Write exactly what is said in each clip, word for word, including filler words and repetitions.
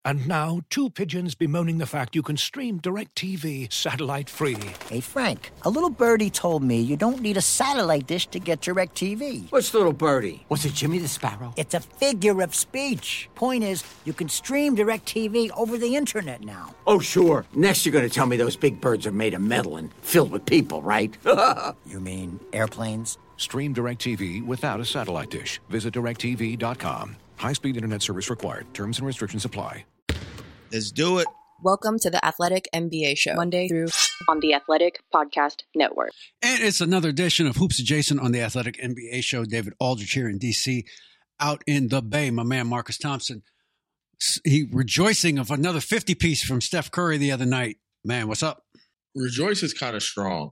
And now, two pigeons bemoaning the fact you can stream DirecTV satellite-free. Hey, Frank, a little birdie told me you don't need a satellite dish to get DirecTV. What's little birdie? Was it Jimmy the Sparrow? It's a figure of speech. Point is, you can stream DirecTV over the internet now. Oh, sure. Next you're going to tell me those big birds are made of metal and filled with people, right? You mean airplanes? Stream DirecTV without a satellite dish. Visit direct T V dot com. High-speed internet service required. Terms and restrictions apply. Let's do it. Welcome to the Athletic N B A Show, Monday through on the Athletic Podcast Network. And it's another edition of Hoops Adjacent on the Athletic N B A Show. David Aldridge here in D C. Out in the Bay, my man Marcus Thompson. He rejoicing of another fifty-piece from Steph Curry the other night. Man, what's up? Rejoice is kind of strong.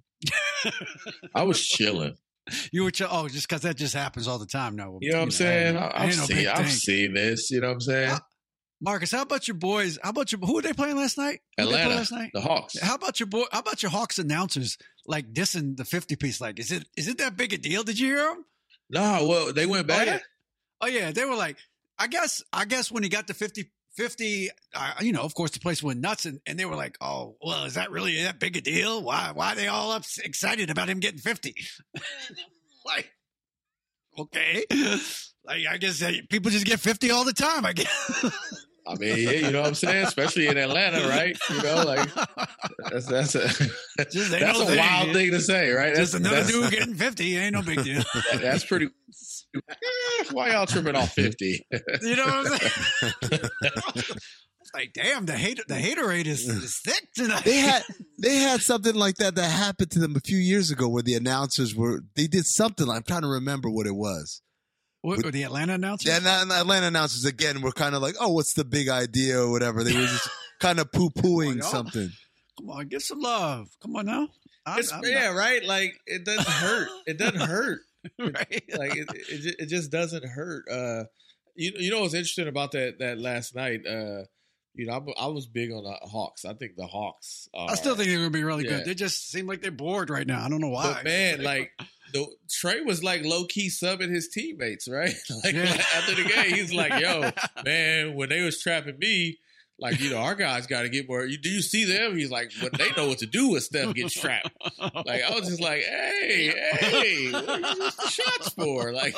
I was chilling. You were chill- oh, just because that just happens all the time now. You know what I'm saying? I, I've no seen, I've seen this. You know what I'm saying? Uh, Marcus, how about your boys? How about your who were they playing last night? Who Atlanta, play last night? the Hawks. How about your boy? How about your Hawks announcers like dissing the fifty piece? Like, is it is it that big a deal? Did you hear them? No, well, they went back. Oh yeah. oh yeah, they were like, I guess, I guess when he got to fifty, fifty, uh, you know, of course the place went nuts, and, and they were like, oh, well, is that really that big a deal? Why why are they all up excited about him getting fifty? Like, okay, like I guess uh, people just get fifty all the time. I guess. I mean, yeah, you know what I'm saying? Especially in Atlanta, right? You know, like that's that's a just that's a thing. wild thing to say, right? Just That's another that's, dude getting fifty ain't no big deal. that, that's pretty. Eh, why y'all tripping off fifty? You know what I'm saying? It's like, damn, the hate the haterade is, is thick tonight. They had they had something like that that happened to them a few years ago, where the announcers were they did something. I'm trying to remember what it was. What, were the Atlanta announcers? Yeah, and the Atlanta announcers again were kind of like, "Oh, what's the big idea?" or whatever. They were just kind of poo pooing something. Come on, get some love. Come on now. I'm, It's, I'm yeah, not- right. Like it doesn't hurt. It doesn't hurt. right? Like it, it, ju- it just doesn't hurt. Uh, you you know what's interesting about that that last night? Uh, you know, I, I was big on the Hawks. I think the Hawks. Are, I still think they're going to be really Yeah. good. They just seem like they're bored right now. I don't know why. But man, like the Trey was like low key subbing his teammates, right? Like, Yeah. like, after the game, he's like, "Yo, man, when they was trapping me, like you know, our guys got to get more. You, do you see them?" He's like, "When they know what to do when Steph gets trapped." Like I was just like, "Hey, hey, what are you using the shots for?" Like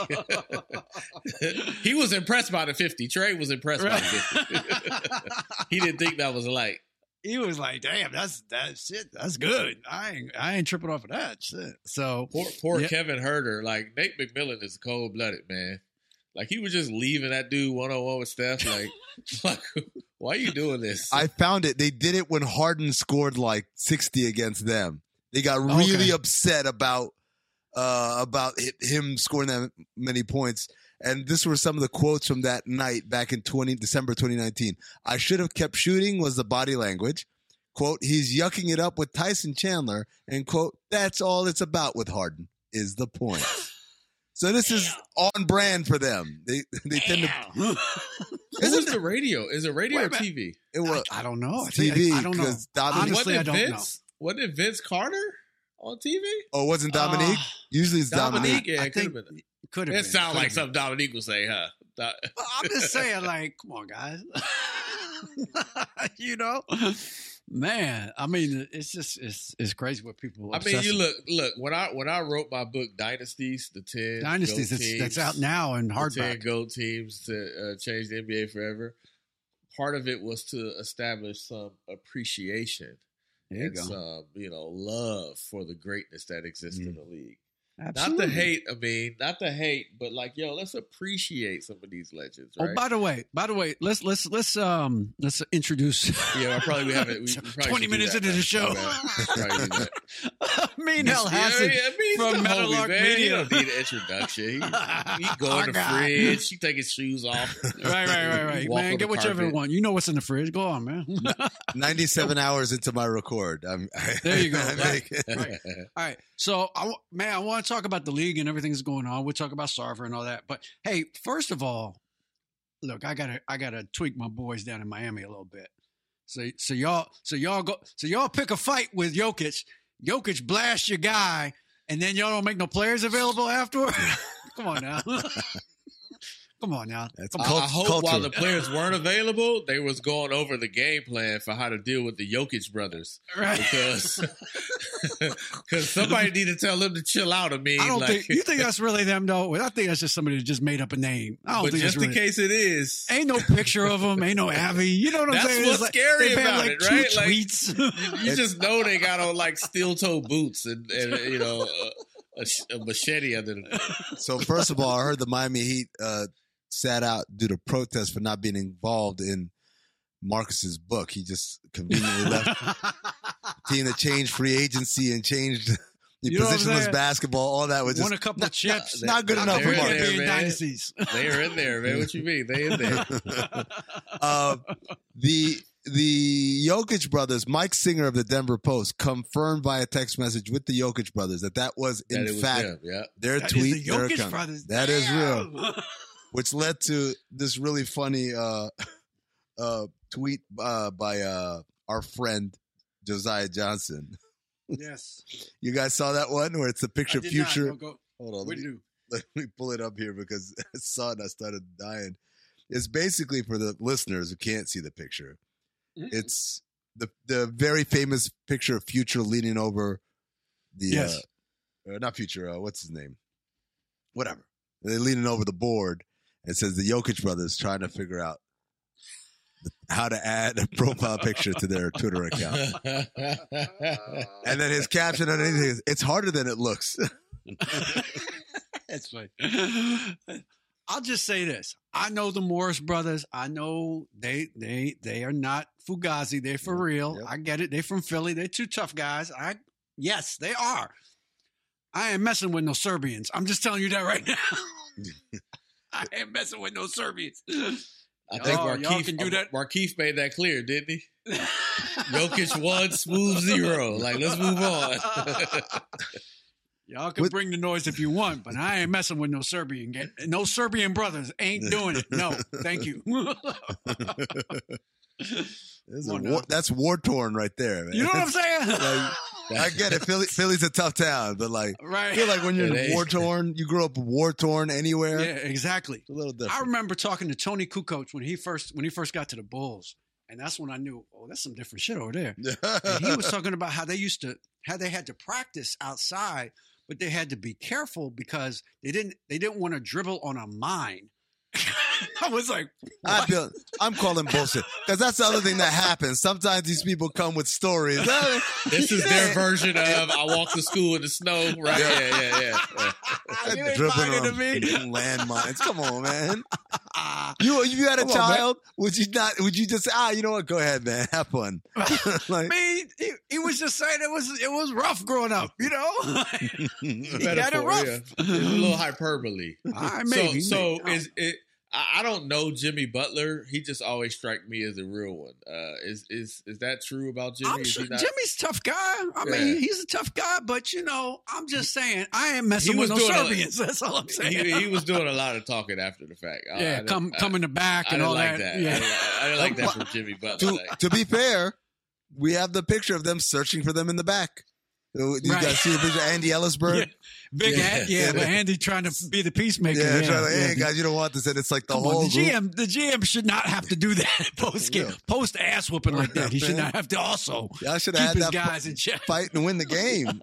he was impressed by the fifty. Trey was impressed by the fifty. He didn't think that was like. He was like, "Damn, that's that shit. That's good. I ain't, I ain't tripping off of that shit." So Poor, poor yeah. Kevin Herter. Like, Nate McMillan is cold blooded, man. Like, he was just leaving that dude one on one with Steph. Like, like, why are you doing this? I found it. They did it when Harden scored like sixty against them. They got really Okay. upset about uh, about hi- him scoring that many points. And this were some of the quotes from that night back in twenty December twenty nineteen. "I should have kept shooting" was the body language. Quote, "He's yucking it up with Tyson Chandler." And quote, "That's all it's about with Harden is the point." So this is on brand for them. They they tend to. Who was the radio? Is it radio Wait or a minute. T V? It was I, I don't know. I T think- V I, I don't know. because Dominique. Honestly, I wasn't don't it know. Vince? Wasn't it Vince Carter on T V? Oh, it wasn't Dominique? Uh, Usually it's Dominique, Dominique. yeah, I it could have think been. could have. It sounds like something Dominique would say, huh? Do- Well, I'm just saying, like, come on, guys. You know, man. I mean, it's just it's it's crazy what people. I mean, obsess you look, look. When I when I wrote my book Dynasties, the ten Dynasties GOAT that's, teams, that's out now in the ten hardback. GOAT teams to uh, change the N B A forever. Part of it was to establish some appreciation There you and go. some, you know, love for the greatness that exists in the league. Absolutely. Not the hate, I mean, not the hate, but like, yo, let's appreciate some of these legends, Oh, right? by the way, by the way, let's let's let's um let's introduce. Yeah, I probably we haven't. We, we probably Twenty should do minutes that, into man. the show. My bad. Probably do that. Mean Hell Hassan yeah, I mean, from he's the homie, Meadowlark man. He Media. don't need an introduction. He, he go Our in the guy. fridge. He take his shoes off. Right, right, right, right. Walk Man, on get the whichever carpet. one. You know what's in the fridge. Go on, man. ninety-seven hours into my record. I'm, There you go. I Right, make- right. All right. So, I, wa- man, I want to talk about the league and everything that's going on. We'll talk about Sarver and all that. But hey, first of all, look, I gotta, I gotta tweak my boys down in Miami a little bit. So, so y'all, so y'all go, so y'all pick a fight with Jokic. Jokic blast your guy, and then y'all don't make no players available afterward. Come on now. Come Come on now. That's Come I, on. I hope culture. while the players weren't available, they was going over the game plan for how to deal with the Jokic brothers. Right. Because because somebody need to tell them to chill out. I mean, I don't like, think you think that's really them though. I think that's just somebody that just made up a name. I don't but think just that's in really, case it is, ain't no picture of them. Ain't no Avi. You know what I'm That's saying? what's It's like, scary they've had about like it, two right? Like, tweets. you, you just know they got on like steel toe boots and, and you know a, a, sh- a machete under them. So first of all, I heard the Miami Heat uh, sat out due to protest for not being involved in Marcus's book. He just conveniently left the team that changed free agency and changed the You know what I'm positionless saying? basketball. All that was just Won a couple not, of chips. Not, not good Not enough for there, Can't there, Marcus. be in man. dynasties. They are in there, man. What you mean? They in there. Uh, the the Jokic brothers, Mike Singer of the Denver Post, confirmed via text message with the Jokic brothers that that was in That it was fact them, yeah. their That is tweet. the their Jokic account. brothers. That is real. Damn. Which led to this really funny uh, uh, tweet uh, by uh, our friend Josiah Johnson. Yes. You guys saw that one where it's a picture I of did future. not. Go, go. Hold on, What let do me, you do? let me pull it up here because I saw it and I started dying. It's basically for the listeners who can't see the picture. Mm. It's the the very famous picture of Future leaning over the Yes. uh, uh, not Future. Uh, what's his name? Whatever. They're leaning over the board. And it says the Jokic brothers trying to figure out how to add a profile picture to their Twitter account. And then his caption underneath is, "It's harder than it looks." That's right. I'll just say this. I know the Morris brothers. I know they they they are not Fugazi. They're for real. Yep. I get it. They're from Philly. They're two tough guys. I yes, they are. I ain't messing with no Serbians. I'm just telling you that right now. I ain't messing with no Serbians. I think Y'all- y'all Markeith, can do that. Markeith made that clear, didn't he? Jokic one, smooth zero. Like, let's move on. Y'all can With- bring the noise if you want, but I ain't messing with no Serbian. ga- No Serbian brothers ain't doing it. No, thank you. This is Come a on war, now. that's war torn right there, man. You know what I'm saying? Like, I get it. Philly, Philly's a tough town, but like, I Right. feel like when you're It ain't. war torn, you grew up war torn anywhere. Yeah, exactly. It's a little I different. remember talking to Tony Kukoc when he first when he first got to the Bulls, and that's when I knew, oh, that's some different shit over there. And he was talking about how they used to how they had to practice outside, but they had to be careful because they didn't they didn't want to dribble on a mine. I was like, I what? feel, I'm calling bullshit because that's the other thing that happens. Sometimes these people come with stories. This is their version of I walked to school in the snow. Right? Yeah, yeah, yeah. yeah. You ain't dribbling lying to on me. landmines. Come on, man. You if you had a Come on, man. child, would you not? Would you just say, ah, you know what? Go ahead, man. Have fun. like, Me, he, he was just saying it was it was rough growing up, you know. He had it Metaphor, rough. yeah. It's a little hyperbole. All right, maybe. So, so maybe. is it? I I don't know Jimmy Butler. He just always strike me as a real one. Uh, is is is that true about Jimmy? I'm Is sure he not- Jimmy's a tough guy. I Yeah. mean, he's a tough guy, but you know, I'm just saying, I ain't messing He with was no doing a- Serbians. That's all I'm saying. he, he was doing a lot of talking after the fact. I- I yeah, didn't- come I- come in the back I and didn't all like that. that. Yeah. I, didn't, I didn't like that from Jimmy Butler. to, Like, to be fair, we have the picture of them searching for them in the back. You Right. guys see the picture of Andy Ellisberg? Yeah. Big Yeah. hat, yeah, but Andy trying to be the peacemaker. Yeah, Yeah, trying to, yeah. hey guys, you don't want this, and it's like the Come whole on, the G group. M, the G M should not have to do that post game, Yeah. post ass whooping like that. He should Man. not have to also Y'all should keep have had his that guys in check. fight and win the game.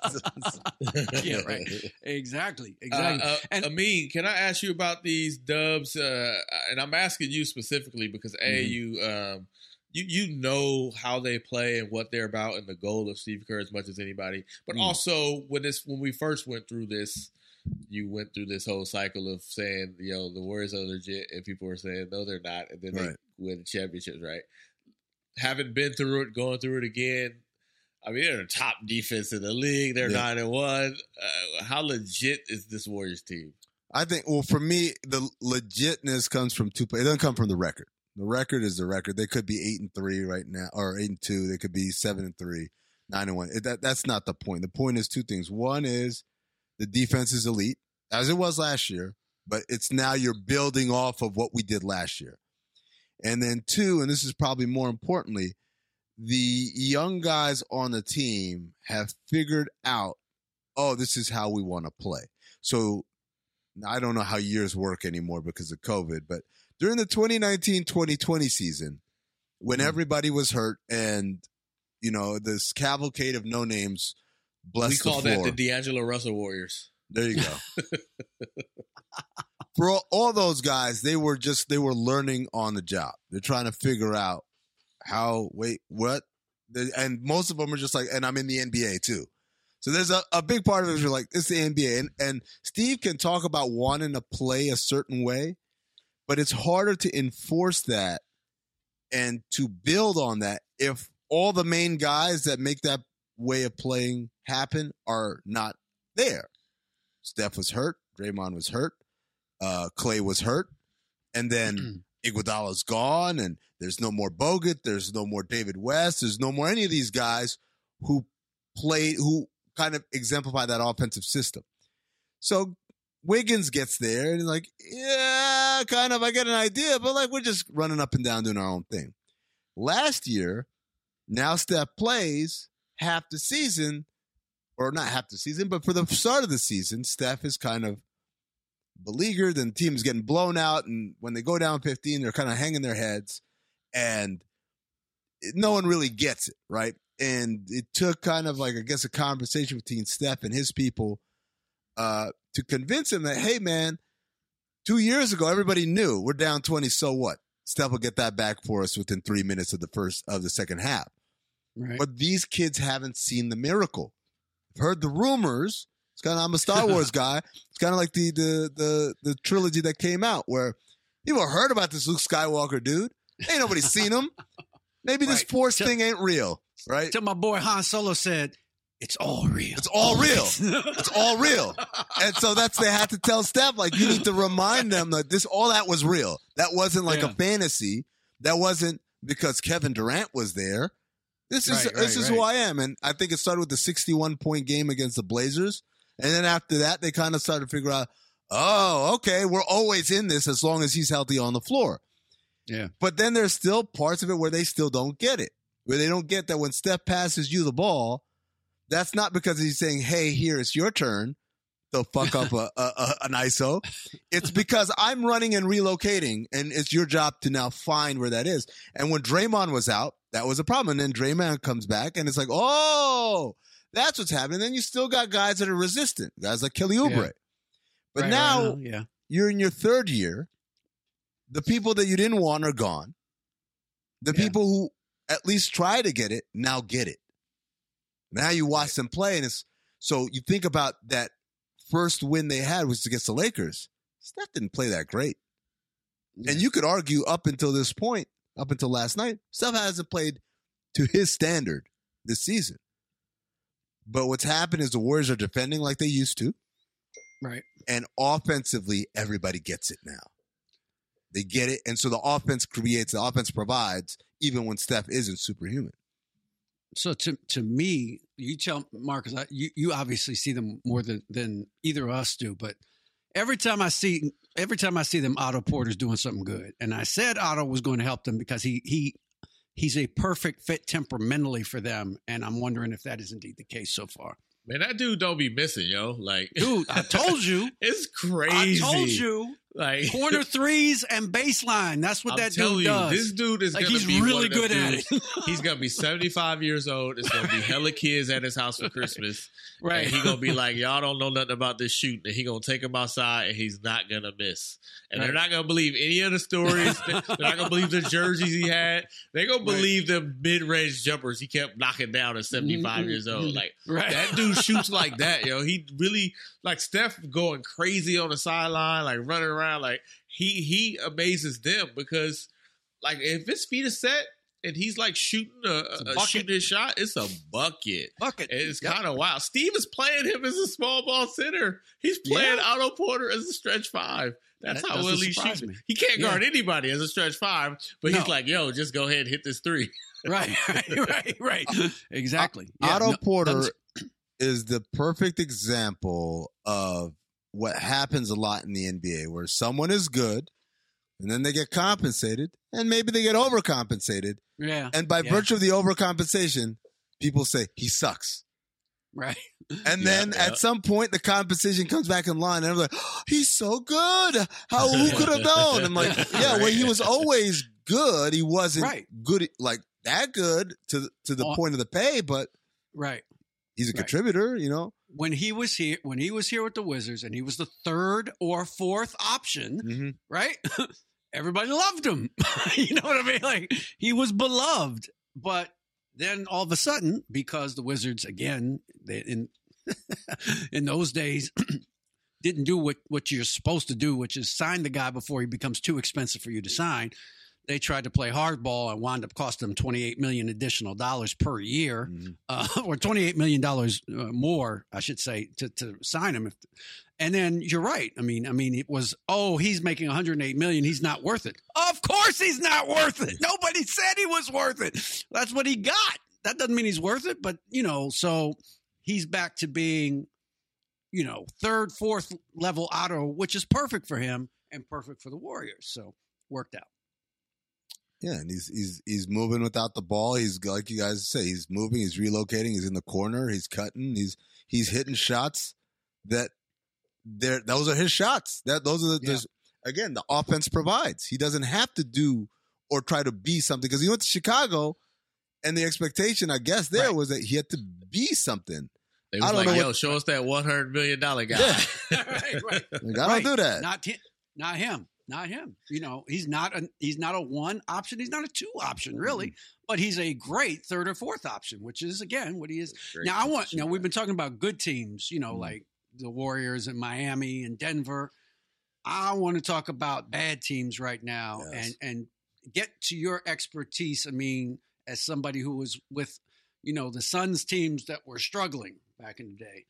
Yeah, right. Exactly, Uh, exactly. uh, and Amin, can I ask you about these dubs? Uh, and I'm asking you specifically because a Mm-hmm. you um, you you know how they play and what they're about and the goal of Steve Kerr as much as anybody. But Mm. also when this when we first went through this, you went through this whole cycle of saying, you know, the Warriors are legit, and people were saying no, they're not, and then Right. they win the championships, right? Having been through it, going through it again. I mean, they're the top defense in the league. They're Yeah. nine and one. Uh, how legit is this Warriors team? I think, well, for me, the legitness comes from two. It doesn't come from the record. The record is the record. They could be eight and three right now, or eight and two. They could be seven and three, nine and one. It, that that's not the point. The point is two things. One is the defense is elite, as it was last year, but it's now you're building off of what we did last year. And then two, and this is probably more importantly, the young guys on the team have figured out, oh, this is how we want to play. So I don't know how years work anymore because of COVID, but during the twenty nineteen twenty twenty season, when mm. everybody was hurt and, you know, this cavalcade of no names blessed we call the floor. that the D'Angelo Russell Warriors. There you go. For all, all those guys, they were just, they were learning on the job. They're trying to figure out how, wait, what? And most of them are just like, and I'm in the N B A too. So there's a, a big part of it is you're like, it's the N B A. And, and Steve can talk about wanting to play a certain way, but it's harder to enforce that and to build on that if all the main guys that make that way of playing happen are not there. Steph was hurt. Draymond was hurt. Uh, Clay was hurt. And then Iguodala's gone, and there's no more Bogut. There's no more David West. There's no more any of these guys who played, who kind of exemplify that offensive system. So Wiggins gets there, and he's like, yeah, kind of, I get an idea, but like we're just running up and down doing our own thing. Last year, now Steph plays half the season, or not half the season, but for the start of the season, Steph is kind of beleaguered and the team is getting blown out. And when they go down fifteen, they're kind of hanging their heads and no one really gets it, right? And it took kind of like, I guess, a conversation between Steph and his people uh, to convince him that, hey, man, two years ago, everybody knew we're down twenty. So what? Steph will get that back for us within three minutes of the first of the second half. Right. But these kids haven't seen the miracle. I've heard the rumors. It's kind of, I'm a Star Wars guy. It's kind of like the, the the the trilogy that came out where people heard about this Luke Skywalker dude. Ain't nobody seen him. Maybe this Right. Force Till- thing ain't real, right? Till my boy Han Solo said, it's all real. It's all real. It's all real. And so that's, they had to tell Steph, like, you need to remind them that this, all that was real. That wasn't like Yeah. a fantasy. That wasn't because Kevin Durant was there. This is, Right, this right, is who right. I am. And I think it started with the sixty-one point game against the Blazers. And then after that, they kind of started to figure out, oh, okay, we're always in this as long as he's healthy on the floor. Yeah. But then there's still parts of it where they still don't get it, where they don't get that when Steph passes you the ball, that's not because he's saying, hey, here, it's your turn to fuck up a, a, a, an I S O. It's because I'm running and relocating, and it's your job to now find where that is. And when Draymond was out, that was a problem. And then Draymond comes back, and it's like, oh, that's what's happening. Then you still got guys that are resistant, guys like Kelly Oubre. Yeah. But Right, now right, yeah. you're in your third year. The people that you didn't want are gone. The Yeah. people who at least try to get it now get it. Now you watch them play, and it's so you think about that first win they had was against the Lakers. Steph didn't play that great. And you could argue up until this point, up until last night, Steph hasn't played to his standard this season. But what's happened is the Warriors are defending like they used to. Right. And offensively, everybody gets it now. They get it. And so the offense creates, the offense provides, even when Steph isn't superhuman. So to to me, you tell Marcus, I, you you obviously see them more than than either of us do. But every time I see every time I see them, Otto Porter's doing something good. And I said Otto was going to help them because he he he's a perfect fit temperamentally for them. And I'm wondering if that is indeed the case so far. Man, that dude don't be missing, yo. Like, Dude, I told you. it's crazy. I told you. Like Corner threes and baseline. That's what I'm that telling dude you, does. this dude is Like, gonna he's be really one of them good at dudes. it. He's gonna be seventy-five years old. It's gonna be hella kids at his house for Christmas. Right. And he gonna be like, y'all don't know nothing about this shooting. And he gonna take them outside, and he's not gonna miss. And Right. they're not gonna believe any of the stories. They're not gonna believe the jerseys he had. They're gonna believe the mid-range jumpers he kept knocking down at seventy-five years old. Like Right. that dude shoots like that, yo. He really like Steph going crazy on the sideline, like running around, like. He he amazes them because, like, if his feet are set and he's like shooting a, a, a bucket. shooting a shot, it's a bucket. Bucket. And it's Yep. kind of wild. Steve is playing him as a small ball center. He's playing Yeah. Otto Porter as a stretch five. That's That how doesn't well he surprise shoots. me. He can't Yeah. guard anybody as a stretch five, but he's No. like, yo, just go ahead and hit this three. Right, right, right, right. Exactly. Yeah, Otto no, Porter doesn't- is the perfect example of what happens a lot in the N B A, where someone is good and then they get compensated and maybe they get overcompensated. Yeah. And by yeah. virtue of the overcompensation, people say he sucks. Right. And Yeah, then yeah. at some point, the competition comes back in line, and I'm like, oh, he's so good. How who could have known? I'm like, yeah, well, he was always good. He wasn't Right. good, like that good to to the Oh. point of the pay, but Right. he's a Right. contributor, you know. When he was here, when he was here with the Wizards, and he was the third or fourth option, Mm-hmm. right? Everybody loved him. You know what I mean? Like he was beloved. But then all of a sudden, because the Wizards, again, they, in in those days, didn't do what, what you're supposed to do, which is sign the guy before he becomes too expensive for you to sign. They tried to play hardball and wound up costing them twenty-eight million dollars additional dollars per year, Mm-hmm. uh, or twenty-eight million dollars uh, more, I should say, to, to sign him. If, and then you're right. I mean, I mean, it was, oh, he's making one hundred eight million dollars. He's not worth it. Of course he's not worth it. Nobody said he was worth it. That's what he got. That doesn't mean he's worth it, but, you know, so he's back to being, you know, third, fourth level Otto, which is perfect for him and perfect for the Warriors. So worked out. Yeah, and he's he's he's moving without the ball. He's like you guys say, he's moving, he's relocating, he's in the corner, he's cutting, he's he's hitting shots that they're those are his shots. That those are the Yeah. again, the offense provides. He doesn't have to do or try to be something because he went to Chicago and the expectation, I guess, there Right. was that he had to be something. They I was don't like, know yo, what- show us that one hundred million dollars guy. Yeah. right, right. Like, I Right. don't do that. Not him. Not him. Not him. You know, he's not a he's not a one option. He's not a two option, really. Mm-hmm. But he's a great third or fourth option, which is again what he is. Great Now I want. position, Now we've man. been talking about good teams. You Mm-hmm. know, like the Warriors and Miami and Denver. I want to talk about bad teams right now Yes. and and get to your expertise. I mean, as somebody who was with, you know, the Suns teams that were struggling back in the day.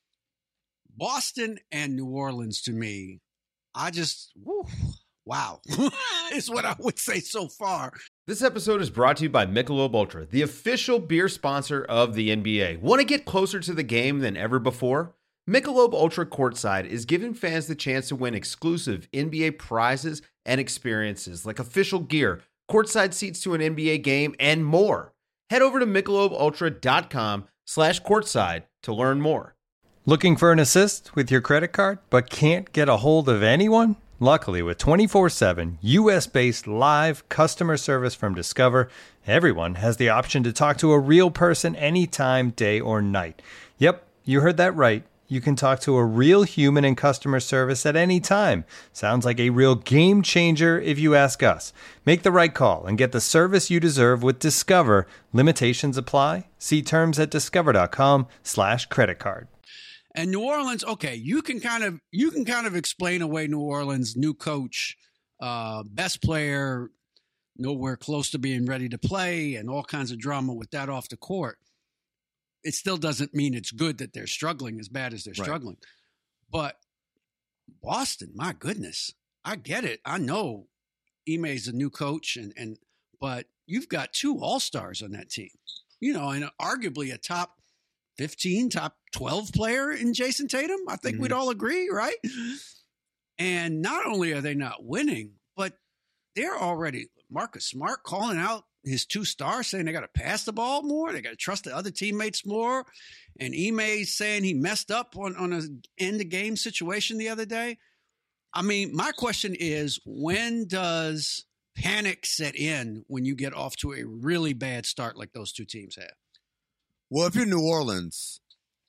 Boston and New Orleans, to me, I just, woo, wow, is what I would say so far. This episode is brought to you by Michelob Ultra, the official beer sponsor of the N B A. Want to get closer to the game than ever before? Michelob Ultra Courtside is giving fans the chance to win exclusive N B A prizes and experiences like official gear, courtside seats to an N B A game, and more. Head over to michelobultra.com slash courtside to learn more. Looking for an assist with your credit card, but can't get a hold of anyone? Luckily, with twenty-four seven U S-based live customer service from Discover, everyone has the option to talk to a real person anytime, day or night. Yep, you heard that right. You can talk to a real human in customer service at any time. Sounds like a real game changer if you ask us. Make the right call and get the service you deserve with Discover. Limitations apply. See terms at discover.com slash credit card. And New Orleans, okay, you can kind of you can kind of explain away New Orleans' new coach, uh, best player, nowhere close to being ready to play, and all kinds of drama with that off the court. It still doesn't mean it's good that they're struggling as bad as they're Right. struggling. But Boston, my goodness, I get it. I know Ime's a new coach, and and but you've got two all-stars on that team, you know, and arguably a top fifteen, top twelve player in Jason Tatum. I think Mhm. we'd all agree, right? And not only are they not winning, but they're already Marcus Smart calling out his two stars, saying they got to pass the ball more, they got to trust the other teammates more, and Ime saying he messed up on on a end of game situation the other day. I mean, my question is, when does panic set in when you get off to a really bad start like those two teams have? Well, if you're New Orleans,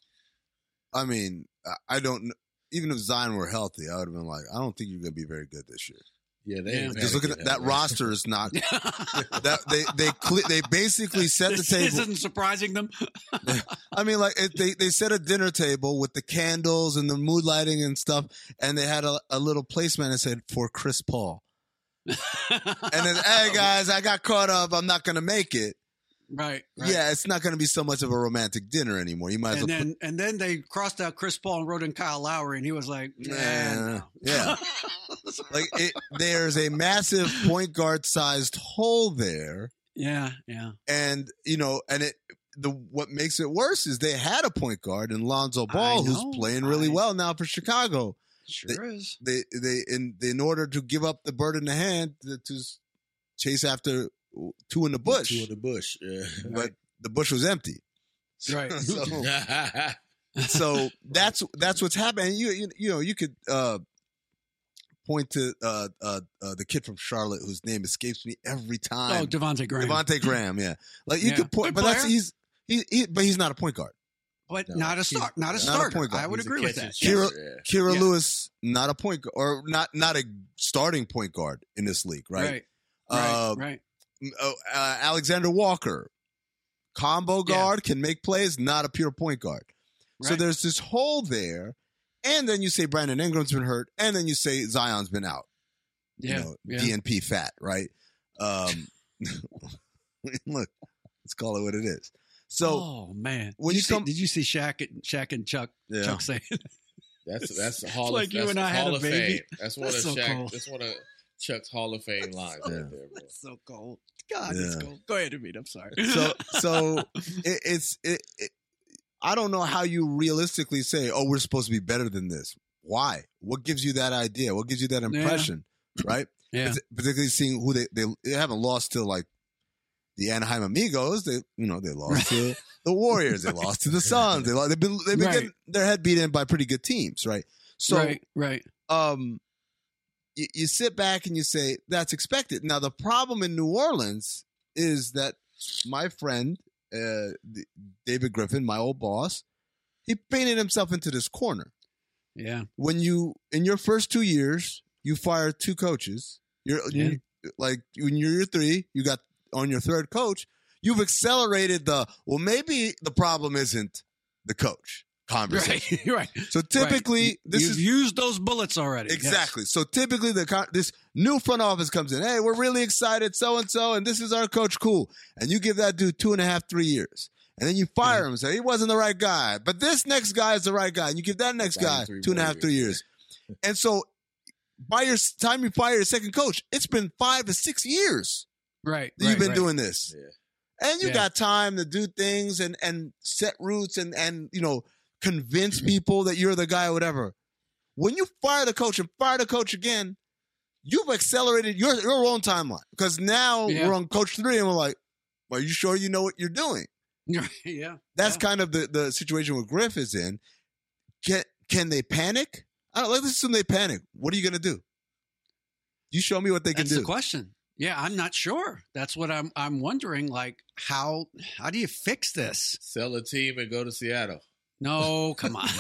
I mean, I- I don't. kn- Even if Zion were healthy, I would have been like, I don't think you're going to be very good this year. Yeah, they Yeah. ain't Just looking at panicking that way. roster is not. that they they cle they basically set the This table. isn't surprising them. I mean, like it, they they set a dinner table with the candles and the mood lighting and stuff, and they had a, a little placemat that said for Chris Paul. And then, hey guys, I got caught up. I'm not going to make it. Right, right. Yeah, it's not going to be so much of a romantic dinner anymore. You might as And well. then and then they crossed out Chris Paul and wrote in Kyle Lowry, and he was like, put, nah, Nah, yeah, like it, there's a massive point guard sized hole there, yeah, yeah. and you know, and it. The what makes it worse is they had a point guard in Lonzo Ball, know, who's playing really I- well now for Chicago. Sure is. They they in in order to give up the bird in the hand to, to chase after two in the bush, Two in the bush. Yeah. but the bush was empty. Right. so, so that's that's what's happening. You you, you know you could uh, point to uh, uh, uh, the kid from Charlotte whose name escapes me every time. Oh, Devontae Graham. Devontae Graham, yeah. Like you Yeah. could point, Good but that's player. he's he, he but he's not a point guard. But No, not a start, not a not a starter. point guard. I would He's a agree with catch that. and Kira, shoot. Kira Yeah. Lewis, not a point guard, or not not a starting point guard in this league, right? Right. Right. Uh, right. uh, uh, Alexander Walker, combo Yeah. guard, can make plays, not a pure point guard. So Right. there's this hole there, and then you say Brandon Ingram's been hurt, and then you say Zion's been out. Yeah. You know, yeah. D N P fat, right? Um, look, let's call it what it is. So oh man, when did you you see, come- did you see Shaq and Shaq and Chuck Yeah. Chuck saying That's that's the Hall It's of like you that's and I had Hall a of baby. Fame. That's one That's of so Shaq. cool. That's one of Chuck's Hall of Fame lines Yeah. right there, bro. That's so cold. God, it's Yeah. cold. Go ahead, Amit. I'm sorry. so so it, it's it, it, I don't know how you realistically say, oh, we're supposed to be better than this. Why? What gives you that idea? What gives you that impression? Right? yeah. Particularly seeing who they, they they haven't lost to, like the Anaheim Amigos. They you know they lost to the Warriors. They lost to the Suns. They lost, they've been they've been Right. getting their head beat in by pretty good teams, right? So right. Right. um, you, you sit back and you say that's expected. Now the problem in New Orleans is that my friend uh, David Griffin, my old boss, he painted himself into this corner. Yeah. When you in your first two years, you fire two coaches. You're Yeah. you, like when you're year three, you got on your third coach. You've accelerated the well. Maybe the problem isn't the coach conversation. Right. right. So typically, Right. this You've is used those bullets already. Yes. exactly. So typically, the con- this new front office comes in. Hey, we're really excited, so and so, and this is our coach. Cool. And you give that dude two and a half, three years. And then you fire him and say, he wasn't the right guy. But this next guy is the right guy. And you give that next guy Three two and a more half, three years. And so by your s- time you fire your second coach, it's been five to six years Right. that right, you've been right. doing this. Yeah. And you Yeah. got time to do things and, and set roots and, and, you know, convince people that you're the guy or whatever. When you fire the coach and fire the coach again, you've accelerated your, your own timeline. Because now Yeah. we're on coach three and we're like, are you sure you know what you're doing? yeah. That's yeah. kind of the, the situation where Griff is in. Can can they panic? I don't, let's assume they panic. What are you going to do? You show me what they That's can do. the question. Yeah, I'm not sure. That's what I'm. I'm wondering. Like, how how do you fix this? Sell a team and go to Seattle. No, come on.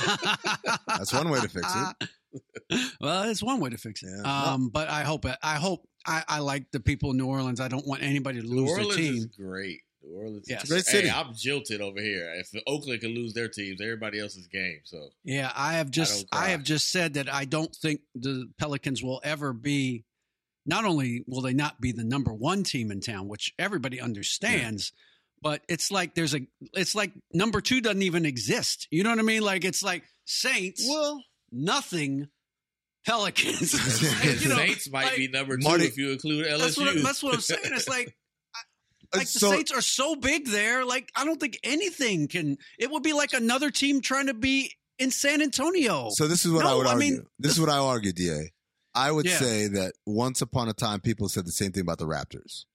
That's one way to fix it. Well, it's one way to fix it. Yeah. Um, but I hope it. I hope I, I like the people in New Orleans. I don't want anybody to New lose Orleans their is team. great. New Orleans, Yes. is Great city. Hey, I'm jilted over here. If Oakland can lose their teams, everybody else's game. So Yeah, I have just don't I, cry. have just said that I don't think the Pelicans will ever be. Not only will they not be the number one team in town, which everybody understands, but it's like there's a it's like number two doesn't even exist. You know what I mean? Like it's like Saints, Well, nothing, Pelicans. And You know, Saints might like, be number two Marty- if you include L S U. That's what, I- that's what I'm saying. It's like like the so, Saints are so big there. Like I don't think anything can. It would be like another team trying to be in San Antonio. so this is what No, I would I argue. mean, this is what I argue, D A. I would Yeah. say that once upon a time, people said the same thing about the Raptors.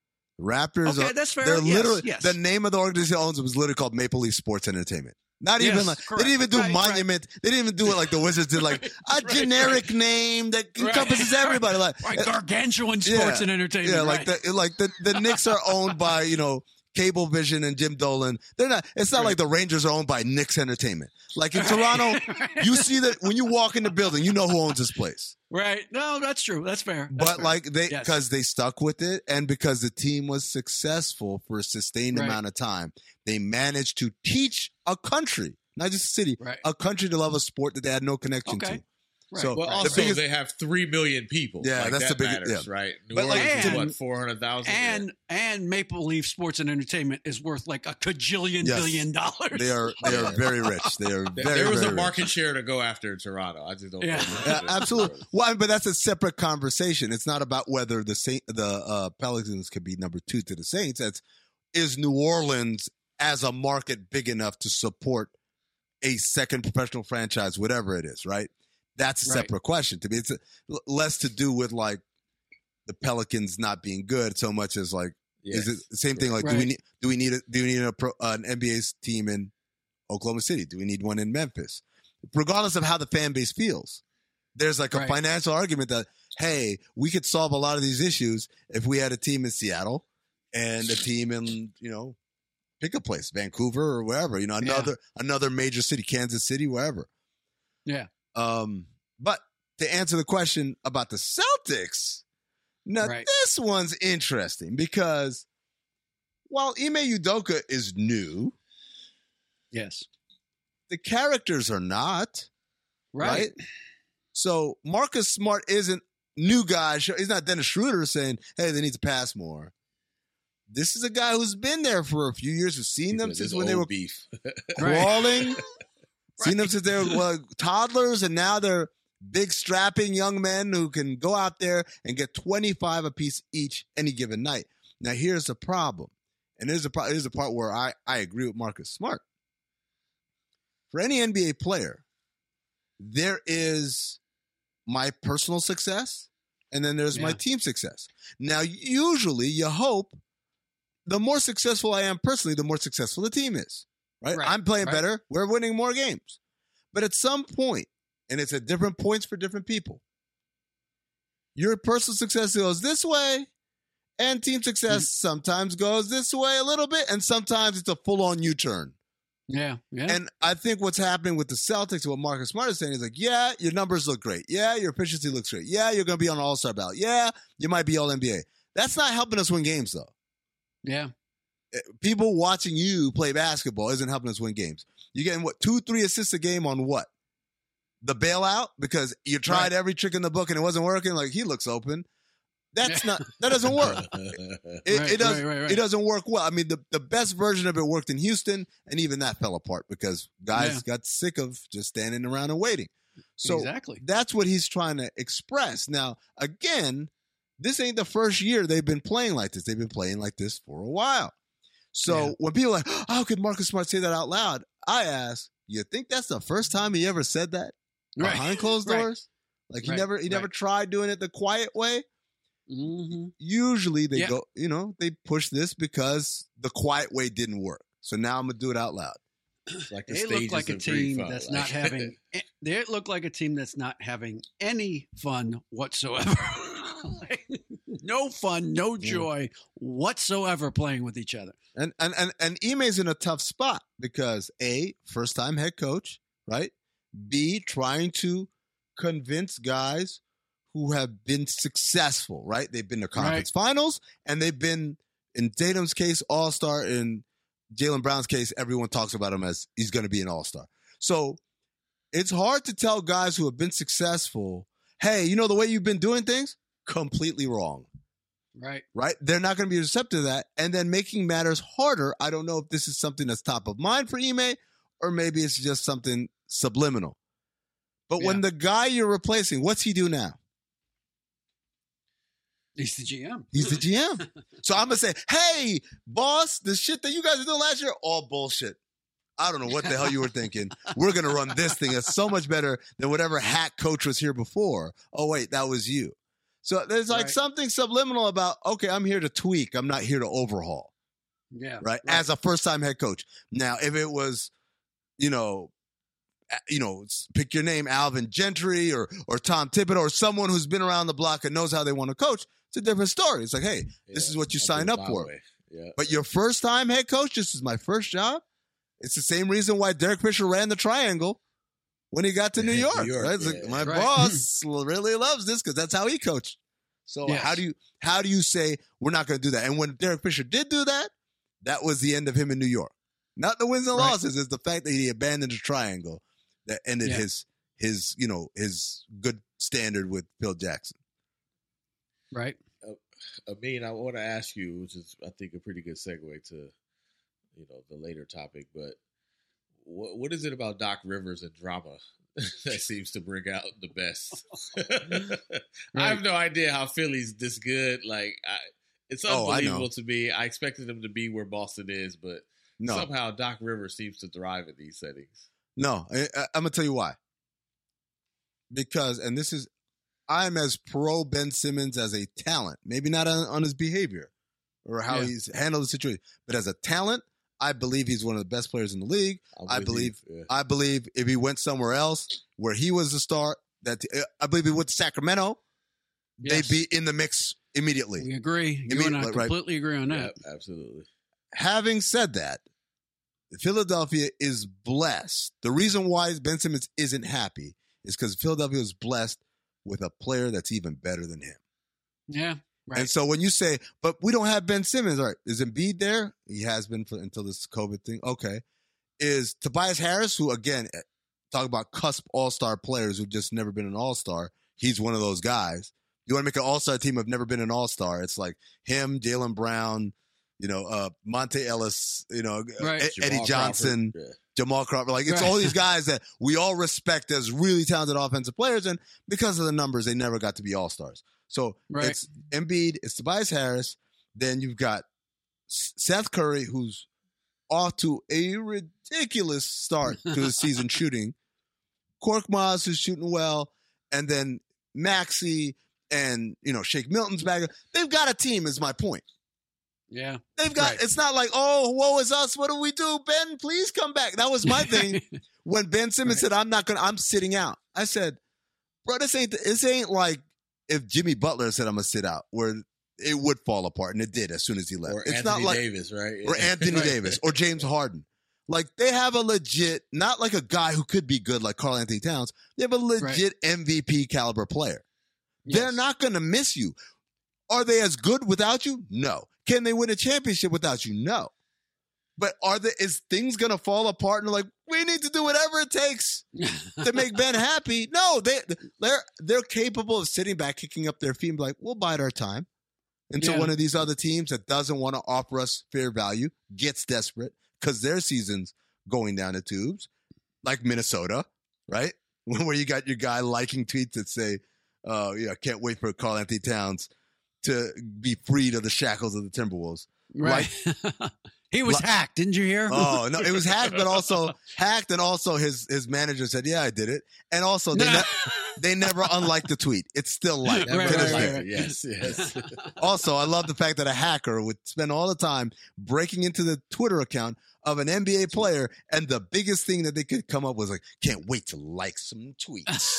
Raptors Okay, are, that's fair. they're Yes, literally, yes. the name of the organization owns it was literally called Maple Leaf Sports Entertainment. Not Yes, even like, correct. they didn't even do Right, right. Monument. They didn't even do it like the Wizards did, like a Right, generic name that Right. encompasses everybody. Like, Right, gargantuan sports and entertainment. Yeah, like right. the like the, the Knicks are owned by, you know, Cablevision and Jim Dolan. They're not it's not Right. like the Rangers are owned by Knicks Entertainment. Like in Toronto, you see that when you walk in the building, you know who owns this place. Right. No, that's true. That's fair. That's But fair. like they Yes. because they stuck with it and because the team was successful for a sustained Right. amount of time, they managed to teach a country, not just a city, Right. a country to love a sport that they had no connection Okay. to. Right. So Well, the also biggest- they have three million people. Yeah, Like, that's that the big- matters, yeah. right? New But, like, Orleans is and- what four hundred thousand. and and Maple Leaf Sports and Entertainment is worth like a cajillion Yes. billion dollars. they are they are very rich. They are very there was very a rich. market share to go after in Toronto. I just don't. Yeah. think Yeah, it's- absolutely. Well, but that's a separate conversation. It's not about whether the Saint, the uh, Pelicans could be number two to the Saints. That's is New Orleans as a market big enough to support a second professional franchise, whatever it is, right? That's a Right. separate question. To me, it's a, l- less to do with like the Pelicans not being good, so much as like Yes. Is it the same Right. thing? Like, Right. do we need do we need a, do we need a pro, uh, an N B A team in Oklahoma City? Do we need one in Memphis? Regardless of how the fan base feels, there's like a Right. financial argument that, hey, we could solve a lot of these issues if we had a team in Seattle and a team in, you know, pick a place, Vancouver or wherever, you know, another Yeah. another major city, Kansas City, wherever. Yeah. Um, but to answer the question about the Celtics, now Right. this one's interesting because while Ime Udoka is new, Yes. the characters are not. Right. Right? So Marcus Smart isn't new guy. He's not Dennis Schroeder saying, hey, they need to pass more. This is a guy who's been there for a few years, who's seen them This since is when they old were beef. crawling, seen them since they were well, toddlers, and now they're big, strapping young men who can go out there and get twenty-five apiece each any given night. Now, here's the problem. And here's the, pro- here's the part where I, I agree with Marcus Smart. For any N B A player, there is my personal success, and then there's my Yeah. team success. Now, usually you hope the more successful I am personally, the more successful the team is, right? Right, I'm playing right. better. We're winning more games. But at some point, and it's at different points for different people, your personal success goes this way, and team success Mm-hmm. sometimes goes this way a little bit, and sometimes it's a full-on U-turn. Yeah. Yeah. And I think what's happening with the Celtics, what Marcus Smart is saying is like, yeah, your numbers look great. Yeah, your efficiency looks great. Yeah, you're going to be on an all-star ballot. Yeah, you might be all N B A. That's not helping us win games, though. yeah. People watching you play basketball isn't helping us win games. You're getting, what, two, three assists a game on what? The bailout? Because you tried Right. every trick in the book and it wasn't working. Like, he looks open. That's not, that doesn't work. It, Right, it, does, right, right, right. it doesn't work well. I mean, the, the best version of it worked in Houston, and even that fell apart because guys Yeah. got sick of just standing around and waiting. So Exactly. that's what he's trying to express. Now, again, this ain't the first year they've been playing like this. They've been playing like this for a while. So Yeah. when people are like, how could Marcus Smart say that out loud? I ask, you think that's the first time he ever said that Right. behind closed Right. doors? Like he Right. never, he never Right. tried doing it the quiet way. Mm-hmm. Usually they Yeah. go, you know, they push this because the quiet way didn't work. So now I'm gonna do it out loud. It's like the They stages look like a of Greek team fun, that's like- not having. They look like a team that's not having any fun whatsoever. Like, no fun, no joy whatsoever playing with each other. And and and and Ime's in a tough spot because A, first time head coach, right? B, trying to convince guys who have been successful, right? They've been to conference finals and they've been, in Tatum's case, all-star. In Jaylen Brown's case, everyone talks about him as he's going to be an all-star. So it's hard to tell guys who have been successful, hey, you know the way you've been doing things? Completely wrong. Right. Right? They're not going to be receptive to that. And then making matters harder, I don't know if this is something that's top of mind for Ime or maybe it's just something subliminal. But when Yeah. the guy you're replacing, what's he do now? He's the G M. He's the G M. So I'm going to say, hey, boss, the shit that you guys did last year, all bullshit. I don't know what the hell you were thinking. We're going to run this thing. It's so much better than whatever hack coach was here before. Oh, wait, that was you. So there's like Right. something subliminal about, okay, I'm here to tweak. I'm not here to overhaul. Yeah. Right? As a first-time head coach. Now, if it was, you know, uh, you know, s- pick your name, Alvin Gentry or or Tom Thibodeau or someone who's been around the block and knows how they want to coach, it's a different story. It's like, hey, this Yeah, is what you I'll do signed it up my for. way. Yeah. But your first-time head coach, this is my first job. It's the same reason why Derek Fisher ran the triangle when he got to New New York. York, right? It's like, yeah. my Right. boss really loves this because that's how he coached. So Yes. how do you how do you say we're not going to do that? And when Derek Fisher did do that, that was the end of him in New York. Not the wins and Right. losses. It's the fact that he abandoned the triangle that ended Yeah. his his you know his good standard with Phil Jackson. Right. I mean, I want to ask you, which is, I think, a pretty good segue to, you know, the later topic. But what what is it about Doc Rivers and drama that seems to bring out the best? I have no idea how Philly's this good. Like, I, it's Oh, I know. unbelievable to me. I expected them to be where Boston is, but No, somehow Doc Rivers seems to thrive in these settings. no. I, I, I'm gonna tell you why. Because, and this is, I'm as pro Ben Simmons as a talent. Maybe not on, on his behavior, or how Yeah. he's handled the situation. But as a talent, I believe he's one of the best players in the league. I'm I with believe you. Yeah. I believe if he went somewhere else where he was the star, that I believe he went to Sacramento, Yes. they'd be in the mix immediately. We agree. You mean, and I like, right. completely agree on that. Yeah, absolutely. Having said that, Philadelphia is blessed. The reason why Ben Simmons isn't happy is because Philadelphia is blessed with a player that's even better than him. Yeah. Right. And so when you say, but we don't have Ben Simmons, all right, is Embiid there? He has been for until this COVID thing. Okay. Is Tobias Harris, who again, talk about cusp all-star players who've just never been an all-star. He's one of those guys. You want to make an all-star team who've never been an all-star. It's like him, Jaylen Brown, you know, uh, Monte Ellis, you know, Right. Ed- Eddie Jamal Johnson, Crawford. Yeah. Jamal Crawford. Like, it's Right. all these guys that we all respect as really talented offensive players. And because of the numbers, they never got to be all-stars. So Right. it's Embiid, it's Tobias Harris. Then you've got S- Seth Curry, who's off to a ridiculous start to the season shooting. Korkmaz, who's shooting well. And then Maxey and, you know, Shake Milton's back. They've got a team, is my point. Yeah. They've got, Right. it's not like, oh, woe is us. What do we do? Ben, please come back. That was my thing when Ben Simmons Right. said, I'm not going to, I'm sitting out. I said, bro, this ain't, this ain't like if Jimmy Butler said, I'm going to sit out, where it would fall apart. And it did as soon as he left. Or it's Anthony not like, Davis, right? or Anthony Right. Davis or James Harden. Like, they have a legit, not like a guy who could be good like Karl Anthony Towns. They have a legit M V P caliber player. They're Yes. not going to miss you. Are they as good without you? No. Can they win a championship without you? No. But are there, is things going to fall apart and like, we need to do whatever it takes to make Ben happy? No, they, they're, they're capable of sitting back, kicking up their feet and be like, we'll bide our time until Yeah. one of these other teams that doesn't want to offer us fair value gets desperate because their season's going down the tubes, like Minnesota, right? Where you got your guy liking tweets that say, uh, yeah, I can't wait for Karl Anthony Towns to be freed of the shackles of the Timberwolves. Right. He was Like- hacked. Didn't you hear? Oh, no, it was hacked, but also hacked. And also his, his manager said, yeah, I did it. And also they, ne- they never unliked the tweet. It's still liked. Never Right, to this right, day. right. Yes, yes. Also, I love the fact that a hacker would spend all the time breaking into the Twitter account of an N B A player, and the biggest thing that they could come up with was like, can't wait to like some tweets.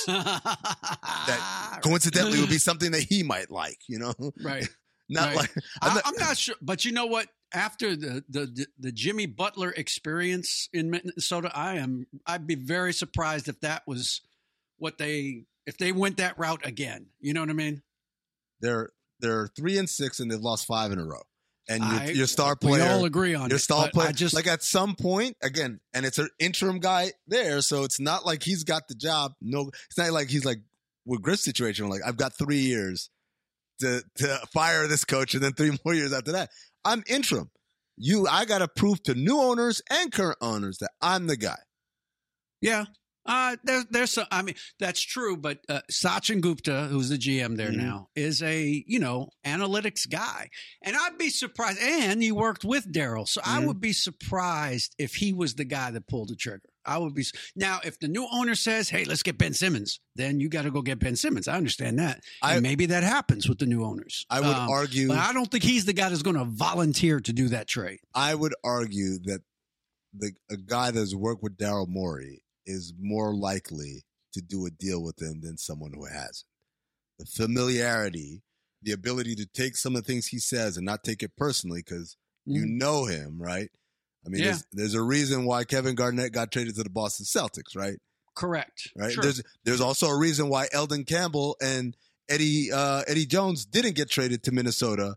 That coincidentally would be something that he might like, you know? Right. Not Right. like I, I'm not- I'm not sure, but you know what? After the, the the Jimmy Butler experience in Minnesota, I am I'd be very surprised if that was what they if they went that route again. You know what I mean? they're they're three and six, and they've lost five in a row. And your, I- your star we player, all agree on your it, star but player, I just- like at some point, again, and it's an interim guy there, so it's not like he's got the job. No, it's not like he's like with Griff's situation. Like, I've got three years to to fire this coach, and then three more years after that. I'm interim. You, I got to prove to new owners and current owners that I'm the guy. Yeah. Uh, there, there's some, I mean, that's true, but uh, Sachin Gupta, who's the G M there Mhm. now, is a, you know, analytics guy. And I'd be surprised, and he worked with Daryl, so I Mhm. would be surprised if he was the guy that pulled the trigger. I would be, now, if the new owner says, hey, let's get Ben Simmons, then you got to go get Ben Simmons. I understand that. I- and maybe that happens with the new owners. I would Um, argue. But I don't think he's the guy that's going to volunteer to do that trade. I would argue that the a guy that's worked with Daryl Morey is more likely to do a deal with him than someone who hasn't. The familiarity, the ability to take some of the things he says and not take it personally because you Mm. know him, right? I mean, Yeah. there's, there's a reason why Kevin Garnett got traded to the Boston Celtics, right? Correct. Right. Sure. There's there's also a reason why Eldon Campbell and Eddie uh, Eddie Jones didn't get traded to Minnesota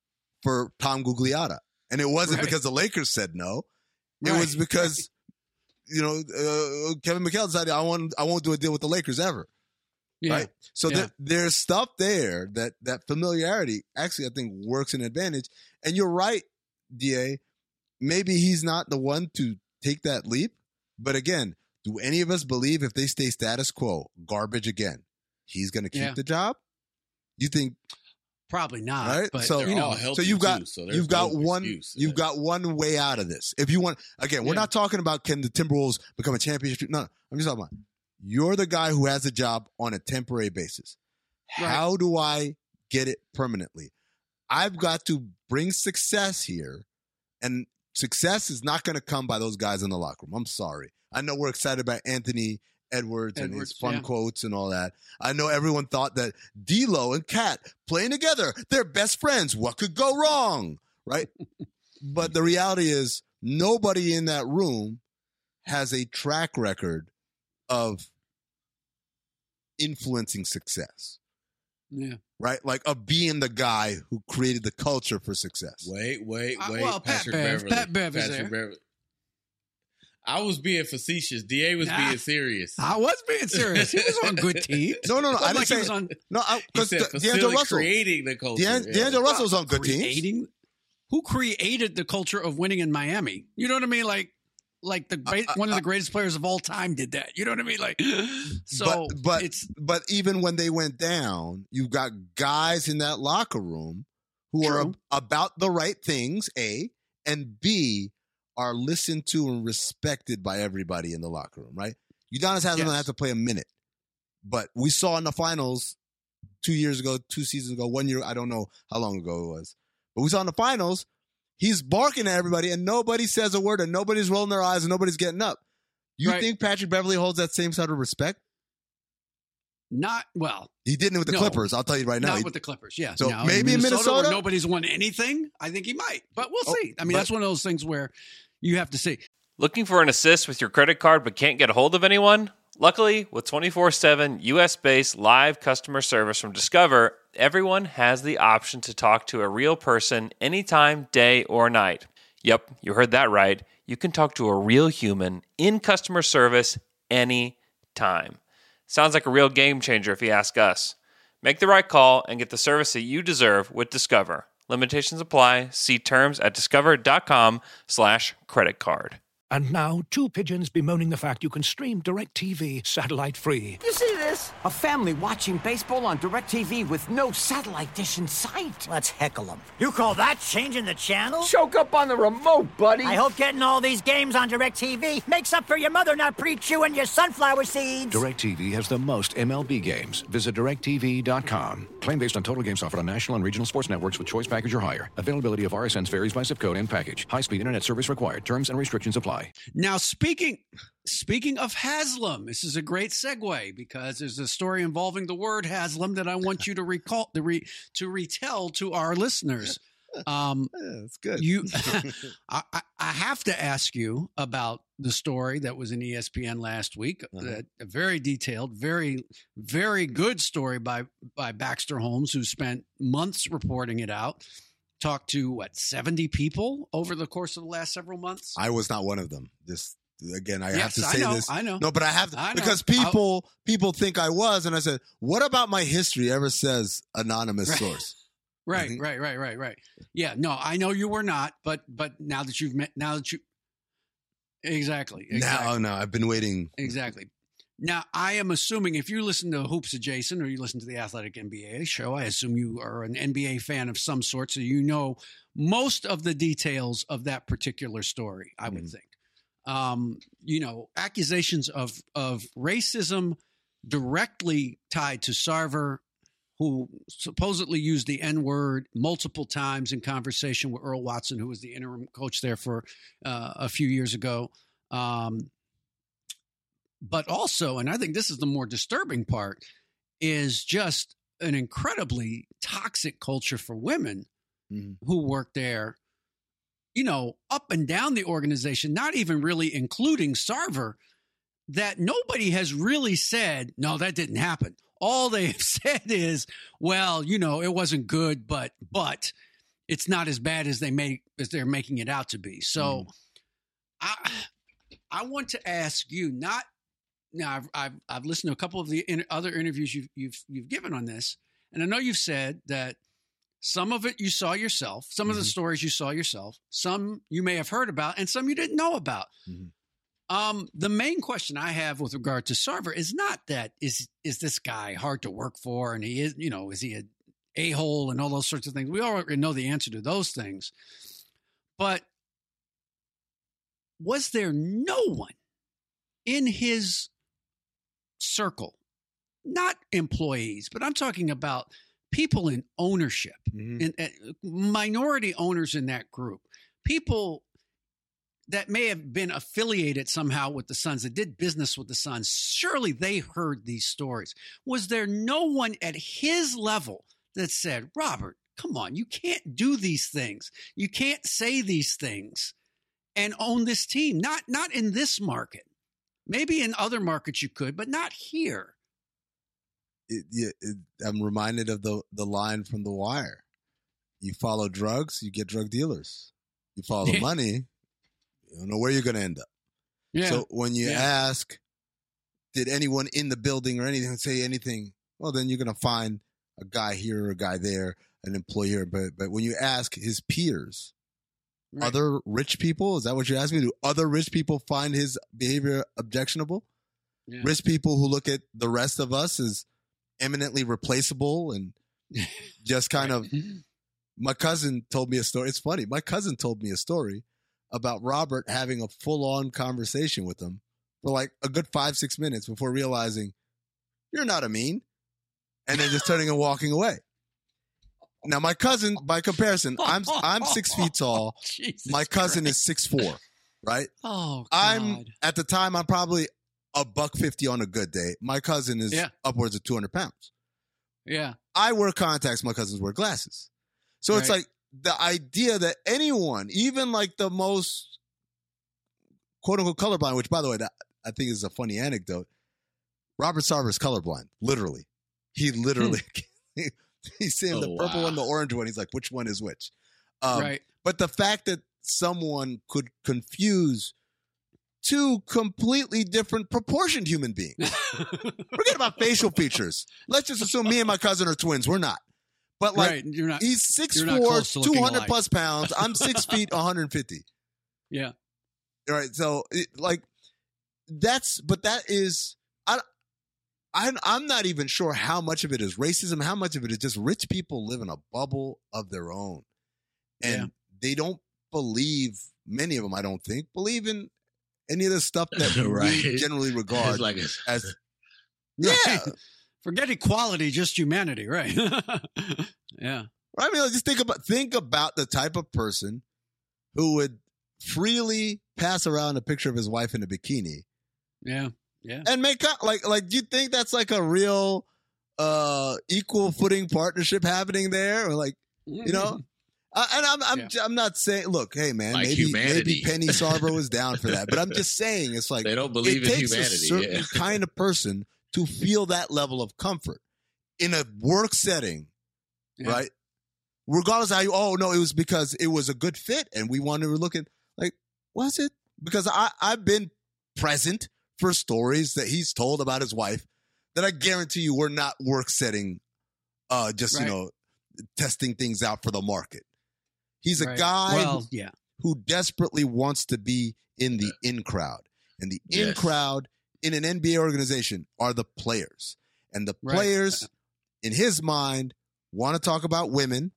for Tom Gugliotta, and it wasn't Right. because the Lakers said no. It Right. was because you know uh, Kevin McHale decided I want I won't do a deal with the Lakers ever. yeah. Right. So Yeah. there, there's stuff there that that familiarity actually I think works an advantage. And you're right, D A. Maybe he's not the one to take that leap, but again, do any of us believe if they stay status quo, garbage again, he's going to keep Yeah. the job? You think Probably not. right? But, so you know, all healthy so you've got too, so there's you've got no one excuse. you've Yeah. got one way out of this. If you want again, we're Yeah. not talking about can the Timberwolves become a championship. No, I'm just talking about you're the guy who has a job on a temporary basis. Right. How do I get it permanently? I've got to bring success here, and success is not going to come by those guys in the locker room. I'm sorry. I know we're excited about Anthony Edwards, Edwards and his fun yeah. quotes and all that. I know everyone thought that D'Lo and Cat playing together, they're best friends. What could go wrong, right? But the reality is nobody in that room has a track record of influencing success. Yeah. Right? Like of being the guy who created the culture for success. Wait, wait, wait. Uh, well, Patrick Pat Bev. Beverly. Pat Bev is Patrick there. Beverly. I was being facetious. D A was Nah, being serious. I was being serious. He was on good teams. No, no, no. I didn't like say he was on. No, because D'Angelo D'Angelo Russell creating the culture. D'Ang- yeah. D'Angelo Russell was on good teams. Creating, who created the culture of winning in Miami? You know what I mean? Like, like the great, uh, uh, one of the greatest players of all time did that. You know what I mean? Like, so but, but it's but even when they went down, you've got guys in that locker room who True. are ab- about the right things, A, and B, are listened to and respected by everybody in the locker room, right? Udonis hasn't Yes. have to play a minute. But we saw in the finals two years ago, two seasons ago, one year, I don't know how long ago it was. But we saw in the finals, he's barking at everybody and nobody says a word and nobody's rolling their eyes and nobody's getting up. You Right. think Patrick Beverly holds that same sort of respect? not well. He didn't with the No. Clippers, I'll tell you right now. Not He- with the Clippers, yeah. So Now, maybe in Minnesota, where nobody's won anything. I think he might, but we'll Oh, see. I mean, but- that's one of those things where you have to see. Looking for an assist with your credit card but can't get a hold of anyone? Luckily, with twenty-four seven U S-based live customer service from Discover, everyone has the option to talk to a real person anytime, day or night. Yep, you heard that right. You can talk to a real human in customer service anytime. Sounds like a real game changer if you ask us. Make the right call and get the service that you deserve with Discover. Limitations apply. See terms at discover.com slash credit card. And now, two pigeons bemoaning the fact you can stream DirecTV satellite-free. You see this? A family watching baseball on DirecTV with no satellite dish in sight. Let's heckle them. You call that changing the channel? Choke up on the remote, buddy. I hope getting all these games on DirecTV makes up for your mother not pre-chewing your sunflower seeds. DirecTV has the most M L B games. Visit direct T V dot com. Claim based on total games offered on national and regional sports networks with choice package or higher. Availability of R S Ns varies by zip code and package. High-speed internet service required. Terms and restrictions apply. Now, speaking speaking of Haslam, this is a great segue because there's a story involving the word Haslam that I want you to recall to, re, to retell to our listeners. Um, yeah, that's good. You, I, I- I have to ask you about the story that was in E S P N last week. Uh-huh. That a very detailed, very, very good story by by Baxter Holmes, who spent months reporting it out. Talked to what seventy people over the course of the last several months. I was not one of them. This again, I have Yes, to I say know, this. I know. No, but I have to I know. because people people think I was, and I said, "What about my history?" Ever says anonymous Right. source. Right, Mhm. right, right, right, right. Yeah, no, I know you were not, but but now that you've met, now that you exactly, exactly. Now, no, I've been waiting. Exactly. Now, I am assuming if you listen to Hoops Adjacent or you listen to the Athletic N B A show, I assume you are an N B A fan of some sort, so you know most of the details of that particular story, I would Mhm. think. Um, you know, accusations of of racism directly tied to Sarver, who supposedly used the N-word multiple times in conversation with Earl Watson, who was the interim coach there for uh, a few years ago. Um, but also, and I think this is the more disturbing part, is just an incredibly toxic culture for women Mhm. who work there, you know, up and down the organization, not even really including Sarver, that nobody has really said, no, that didn't happen. All they have said is, well, you know, it wasn't good, but but it's not as bad as they make as they're making it out to be. So I I want to ask you, not now I've I've, I've listened to a couple of the in, other interviews you've you've you've given on this, and I know you've said that some of it you saw yourself, some of the Mhm. stories you saw yourself, some you may have heard about, and some you didn't know about. Mhm. Um, the main question I have with regard to Sarver is not that is is this guy hard to work for, and he is, you know, is he a a hole and all those sorts of things. We already know the answer to those things, but was there no one in his circle, not employees, but I'm talking about people in ownership, Mhm. in, uh, minority owners in that group, people that may have been affiliated somehow with the Suns, that did business with the Suns, surely they heard these stories. Was there no one at his level that said, Robert, come on, you can't do these things. You can't say these things and own this team. Not, not in this market. Maybe in other markets you could, but not here. It, it, it, I'm reminded of the, the line from The Wire. You follow drugs, you get drug dealers. You follow the Yeah. money, you don't know where you're going to end up. Yeah. So when you Yeah. ask, did anyone in the building or anything say anything? Well, then you're going to find a guy here or a guy there, an employer. But but when you ask his peers, Right. other rich people, is that what you're asking? Do other rich people find his behavior objectionable? Yeah. Rich people who look at the rest of us as eminently replaceable and just kind of. My cousin told me a story. It's funny. My cousin told me a story about Robert having a full-on conversation with him for like a good five, six minutes before realizing, you're not a mean, and then just turning and walking away. Now, my cousin, by comparison, I'm I'm six feet tall. Jesus My cousin Christ. is six four, right? Oh, God. I'm at the time I'm probably a buck fifty on a good day. My cousin is Yeah. upwards of two hundred pounds. Yeah. I wear contacts. My cousins wear glasses. So it's Right. like the idea that anyone, even like the most quote unquote colorblind, which by the way, that I think is a funny anecdote. Robert Sarver is colorblind, literally. He literally, he's saying Oh, the purple wow. one, the orange one. He's like, which one is which? Um, Right. But the fact that someone could confuse two completely different proportioned human beings. Forget about facial features. Let's just assume me and my cousin are twins. We're not. But like, Right. You're not. he's six you're not four, close to looking two hundred alike. plus pounds. I'm six feet, one hundred fifty. Yeah. All right. So, it, like, that's, but that is, I, I, I'm not even sure how much of it is racism, how much of it is just rich people live in a bubble of their own. And Yeah. they don't believe, many of them, I don't think, believe in any of the stuff that Right. we generally regard It's like a, as, Right. yeah. Forget equality, just humanity, right? Yeah. I mean, just think about think about the type of person who would freely pass around a picture of his wife in a bikini Yeah. Yeah. and make co- like like. Do you think that's like a real uh equal footing partnership happening there, or like you know? Uh, and I'm I'm Yeah. I'm not saying. Look, hey man, Like maybe humanity. maybe Penny Sarver was down for that, but I'm just saying it's like they don't believe it in takes humanity. a certain Yeah. kind of person to feel that level of comfort in a work setting. Yeah. Right? Regardless of how you, oh, no, it was because it was a good fit and we wanted to look at, like, was it? Because I, I've been present for stories that he's told about his wife that I guarantee you were not work setting, uh, just, Right. you know, testing things out for the market. He's a Right. guy Well, who, yeah. who desperately wants to be in the in crowd. And the in Yes. crowd in an N B A organization are the players. And the Right. players, in his mind, want to talk about women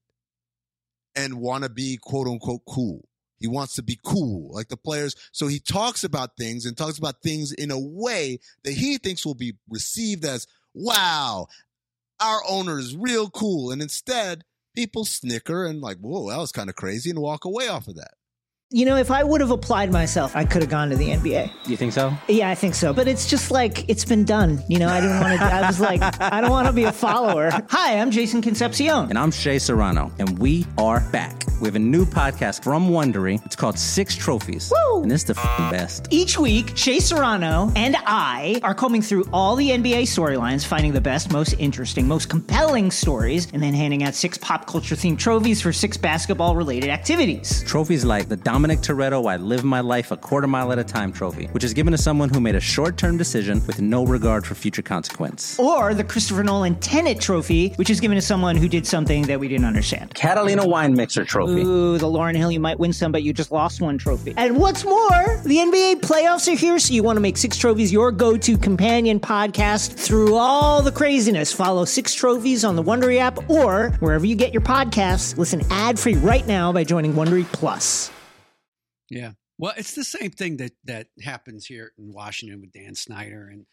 and want to be quote unquote cool. He wants to be cool like the players. So he talks about things and talks about things in a way that he thinks will be received as, wow, our owner is real cool. And instead, people snicker and like, whoa, that was kind of crazy and walk away off of that. You know, if I would have applied myself, I could have gone to the N B A. You think so? Yeah, I think so. But it's just like, it's been done. You know, I didn't want to, I was like, I don't want to be a follower. Hi, I'm Jason Concepcion. And I'm Shea Serrano, and we are back. We have a new podcast from Wondery. It's called Six Trophies. Woo! And it's the f***ing best. Each week, Shea Serrano and I are combing through all the N B A storylines, finding the best, most interesting, most compelling stories, and then handing out six pop culture themed trophies for six basketball related activities. Trophies like the Dominic Toretto I Live My Life a Quarter Mile at a Time trophy, which is given to someone who made a short-term decision with no regard for future consequence. Or the Christopher Nolan Tenet Trophy, which is given to someone who did something that we didn't understand. Catalina Wine Mixer trophy. Ooh, the Lauryn Hill, you might win some, but you just lost one trophy. And what's more, the N B A playoffs are here, so you want to make Six Trophies your go-to companion podcast through all the craziness. Follow Six Trophies on the Wondery app or wherever you get your podcasts. Listen ad-free right now by joining Wondery Plus. Yeah. Well, it's the same thing that that happens here in Washington with Dan Snyder. And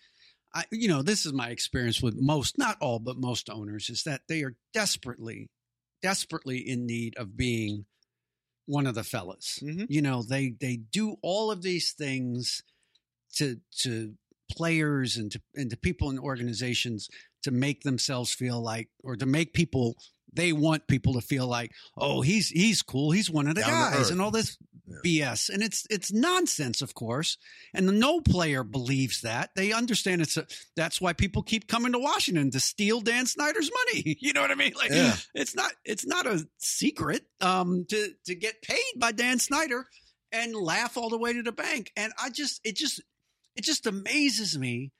I, you know, this is my experience with most, not all, but most owners, is that they are desperately, desperately in need of being one of the fellas. Mm-hmm. You know, they they do all of these things to to players and to and to people in organizations to make themselves feel like, or to make people, they want people to feel like, oh, he's he's cool, he's one of the Down to guys, earth. and all this Yeah. B S. And it's it's nonsense, of course. And no player believes that. They understand it's a, that's why people keep coming to Washington to steal Dan Snyder's money. You know what I mean? Like Yeah. it's not it's not a secret um to to get paid by Dan Snyder and laugh all the way to the bank. And I just it just it just amazes me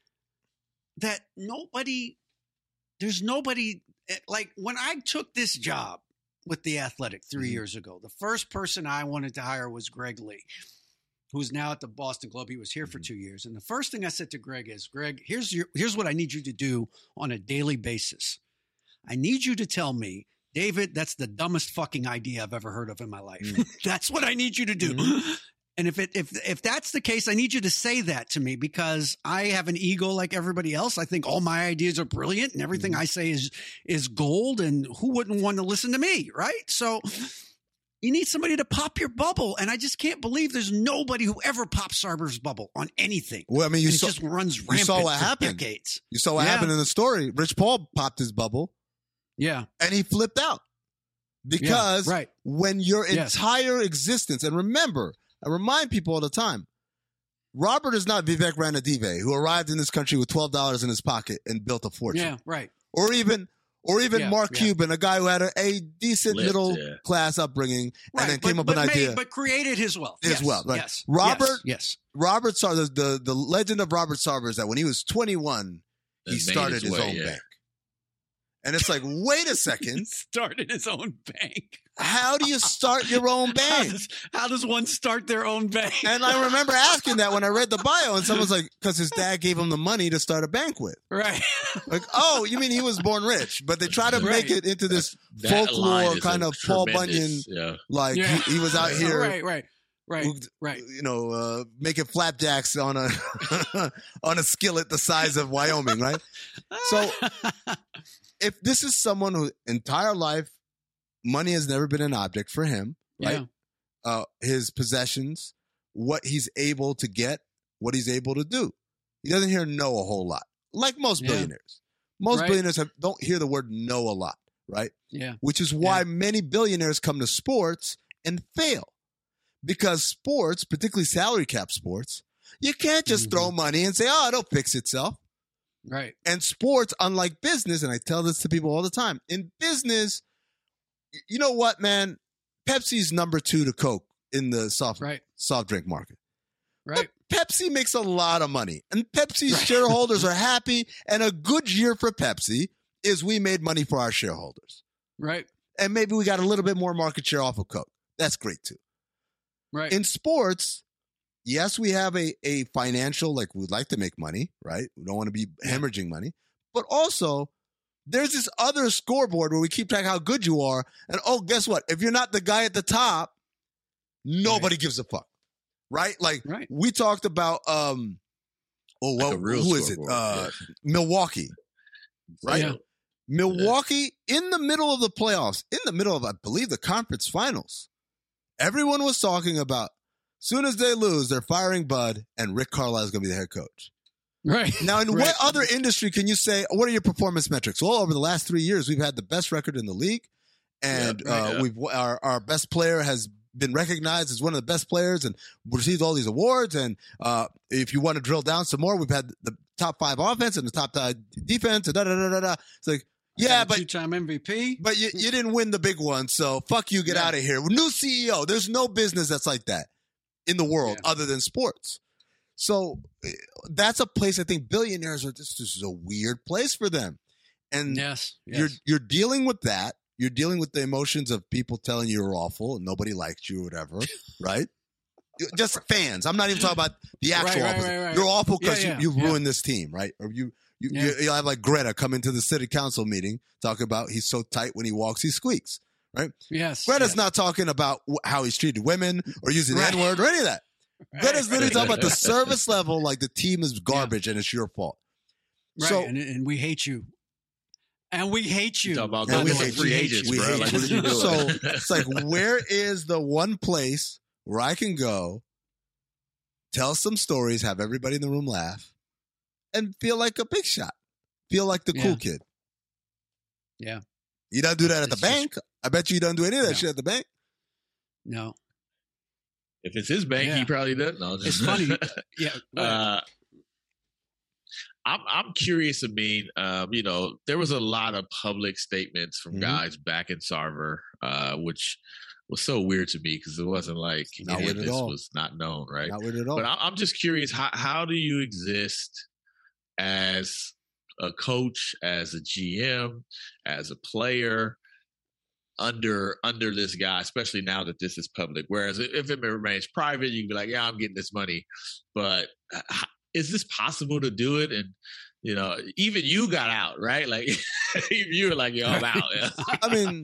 that nobody there's nobody like when I took this job with The Athletic three Mm-hmm. years ago, the first person I wanted to hire was Greg Lee, who's now at the Boston Globe. He was here for two years. And the first thing I said to Greg is, Greg, here's your here's what I need you to do on a daily basis. I need you to tell me, David, that's the dumbest fucking idea I've ever heard of in my life. Mm. That's what I need you to do. Mm-hmm. And if it if if that's the case, I need you to say that to me, because I have an ego like everybody else. I think all my ideas are brilliant and everything Mm-hmm. I say is is gold, and who wouldn't want to listen to me, right? So you need somebody to pop your bubble, and I just can't believe there's nobody who ever pops Sarver's bubble on anything. Well, I mean, you And it saw, just runs you rampant saw what for happened. decades. You saw what Yeah. happened in the story. Rich Paul popped his bubble. Yeah. And he flipped out. Because Yeah, right. when your Yes. entire existence, and remember, I remind people all the time, Robert is not Vivek Ranadive, who arrived in this country with twelve dollars in his pocket and built a fortune. Yeah, right. Or even or even Yeah, Mark yeah. Cuban, a guy who had a, a decent Lift, middle yeah. class upbringing Right, and then but, came up but with an made- idea. but created his wealth. His Yes, wealth, right. Yes. Robert- Yes. Robert Sarver, the, the, the legend of Robert Sarver is that when he was twenty-one, he And made started his his way, own yeah. bank. And it's like, wait a second. Started his own bank. How do you start your own How bank? does, how does one start their own bank? And I remember asking that when I read the bio, and someone's like, because his dad gave him the money to start a bank with. Right. Like, oh, you mean he was born rich? But they try to Right. make it into this That line folklore is kind a of Paul tremendous- Bunyan, Yeah. like Yeah. he, he was out here, Right, right, right, who- right. you know, uh, making flapjacks on a on a skillet the size of Wyoming, right? So if this is someone whose entire life money has never been an object for him, right? Yeah. Uh, his possessions, what he's able to get, what he's able to do. He doesn't hear no a whole lot, like most Yeah. billionaires. Most Right. billionaires have, don't hear the word no a lot, right? Yeah. Which is why Yeah. many billionaires come to sports and fail. Because sports, particularly salary cap sports, you can't just Mm-hmm. throw money and say, oh, it'll fix itself. Right. And sports, unlike business, and I tell this to people all the time, in business, y- you know what, man? Pepsi's number two to Coke in the soft, Right. soft drink market. Right. Pepsi makes a lot of money, and Pepsi's shareholders are happy. And a good year for Pepsi is we made money for our shareholders. Right. And maybe we got a little bit more market share off of Coke. That's great too. Right. In sports, yes, we have a, a financial, like we'd like to make money, right? We don't want to be hemorrhaging money. But also, there's this other scoreboard where we keep track of how good you are. And oh, guess what? If you're not the guy at the top, nobody gives a fuck. Right? Like Right. we talked about um oh well Like a real who is it? scoreboard, Uh yeah. Milwaukee. Right? Yeah. Milwaukee in the middle of the playoffs, in the middle of I believe the conference finals. Everyone was talking about soon as they lose, they're firing Bud and Rick Carlisle is going to be the head coach. Right. Now, in Right. what other industry can you say, what are your performance metrics? Well, over the last three years, we've had the best record in the league, and Yeah, right, uh, yeah. we've our, our best player has been recognized as one of the best players and received all these awards. And uh, if you want to drill down some more, we've had the top five offense and the top five defense. And da da da da da. It's like, yeah, but two-time M V P. but you, you didn't win the big one, so fuck you, get Yeah. out of here. New C E O. There's no business that's like that in the world Yeah. other than sports. So eh, that's a place I think billionaires are just, this is a weird place for them. And Yes. Yes. you're you're dealing with that. You're dealing with the emotions of people telling you you're awful and nobody liked you or whatever, right? Just fans. I'm not even talking about the actual Right, right, opposite. right, right. You're awful because Yeah, yeah, you, you yeah. ruined this team, right? Or you you, Yeah. you you'll have like Greta come into the city council meeting talking about he's so tight when he walks he squeaks, right? Yes. Greta's yes. not talking about wh- how he's treated women or using the Right. N-word or any of that. Right, Greta's literally right. talking about the service level, like the team is garbage and it's your fault. Right, So, and, and we hate you. And we hate you. Talk about and we going hate free you. agents, We bro. hate Like, you. what are you doing? So it's like, where is the one place where I can go, tell some stories, have everybody in the room laugh, and feel like a big shot, feel like the cool Yeah. kid? Yeah. You don't do that at the It's just- bank. I bet you you don't do any of that No. shit at the bank. No. If it's his bank, Yeah. he probably doesn't. No, It's funny. Yeah. Uh, I'm I'm curious. I mean, um, you know, there was a lot of public statements from Mhm. guys back in Sarver, uh, which was so weird to me because it wasn't like Not any of weird at this all. was not known, right? Not weird at all. But I, I'm just curious, how how do you exist as a coach, as a G M, as a player under under this guy, especially now that this is public? Whereas if it remains private, you can be like, yeah, I'm getting this money, but h- is this possible to do it? And you know, even you got out, right? Like even you were like, yo, I'm out. Yeah. I mean,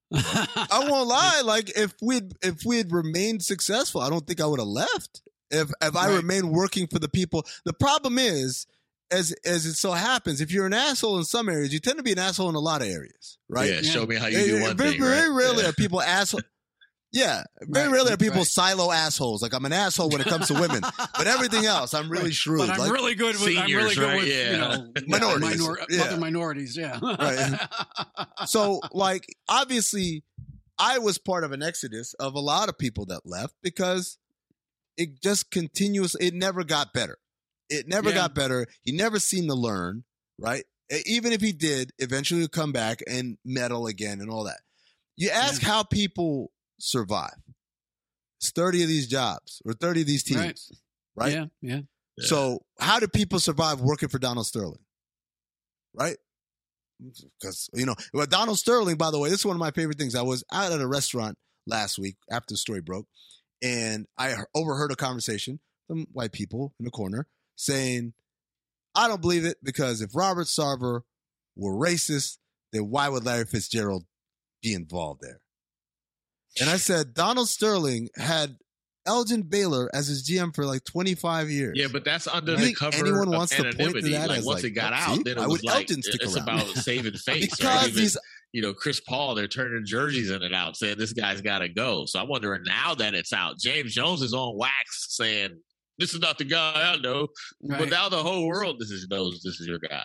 I won't lie. Like if we'd if we had remained successful, I don't think I would have left. If if I Right. remained working for the people, the problem is, as as it so happens, if you're an asshole in some areas, you tend to be an asshole in a lot of areas, right? Yeah, show me how you Eh, do eh, one very, thing. very right? rarely Yeah. are people asshole. Yeah, very Right, rarely are people right. silo assholes. Like I'm an asshole when it comes to women, but everything else, I'm really Right. shrewd. But I'm Like, really good with I'm really Seniors, good right? with Yeah. you know Minorities. minor, Yeah. other minorities. Yeah. Right. So, like, obviously, I was part of an exodus of a lot of people that left because it just continuous. It never got better. It never Yeah. got better. He never seemed to learn, right? E- Even if he did, eventually he'd come back and medal again and all that. You ask how people survive. It's thirty of these jobs or thirty of these teams, Right. right? Yeah. Yeah. Yeah. So how do people survive working for Donald Sterling? Right? Because, you know, well, Donald Sterling, by the way, this is one of my favorite things. I was out at a restaurant last week after the story broke, and I overheard a conversation from white people in the corner saying, I don't believe it because if Robert Sarver were racist, then why would Larry Fitzgerald be involved there? And I said, Donald Sterling had Elgin Baylor as his G M for like twenty-five years. Yeah, but that's under You the think cover anyone of wants to point to anonymity. that like as, once like, it got oh, out, see, then why it was would like Elgin stick it's around? about saving face. Because right? Even, these- you know, Chris Paul, they're turning jerseys in and out, saying this guy's got to go. So I'm wondering now that it's out, James Jones is on wax saying this is not the guy I know, Right. but now the whole world this is knows this is your guy.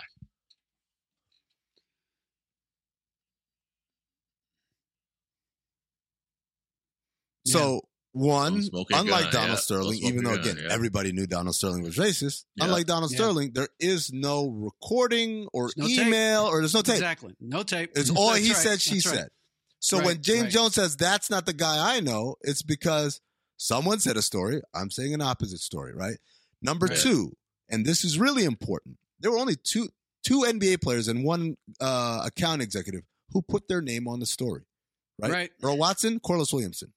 So one, Smoking unlike gun, Donald yeah. Sterling, Smoking even though gun, again yeah. everybody knew Donald Sterling was racist, Yeah. unlike Donald Yeah. Sterling, there is no recording or There's no tape. email or there's no tape. Exactly. No tape. It's all That's he right. said, she That's right. said. So Right, when James right. Jones says that's not the guy I know, it's because someone said a story. I'm saying an opposite story, right? Number Right. two, and this is really important. There were only two two N B A players and one uh, account executive who put their name on the story, right? Right. Earl Watson, Corliss Williamson.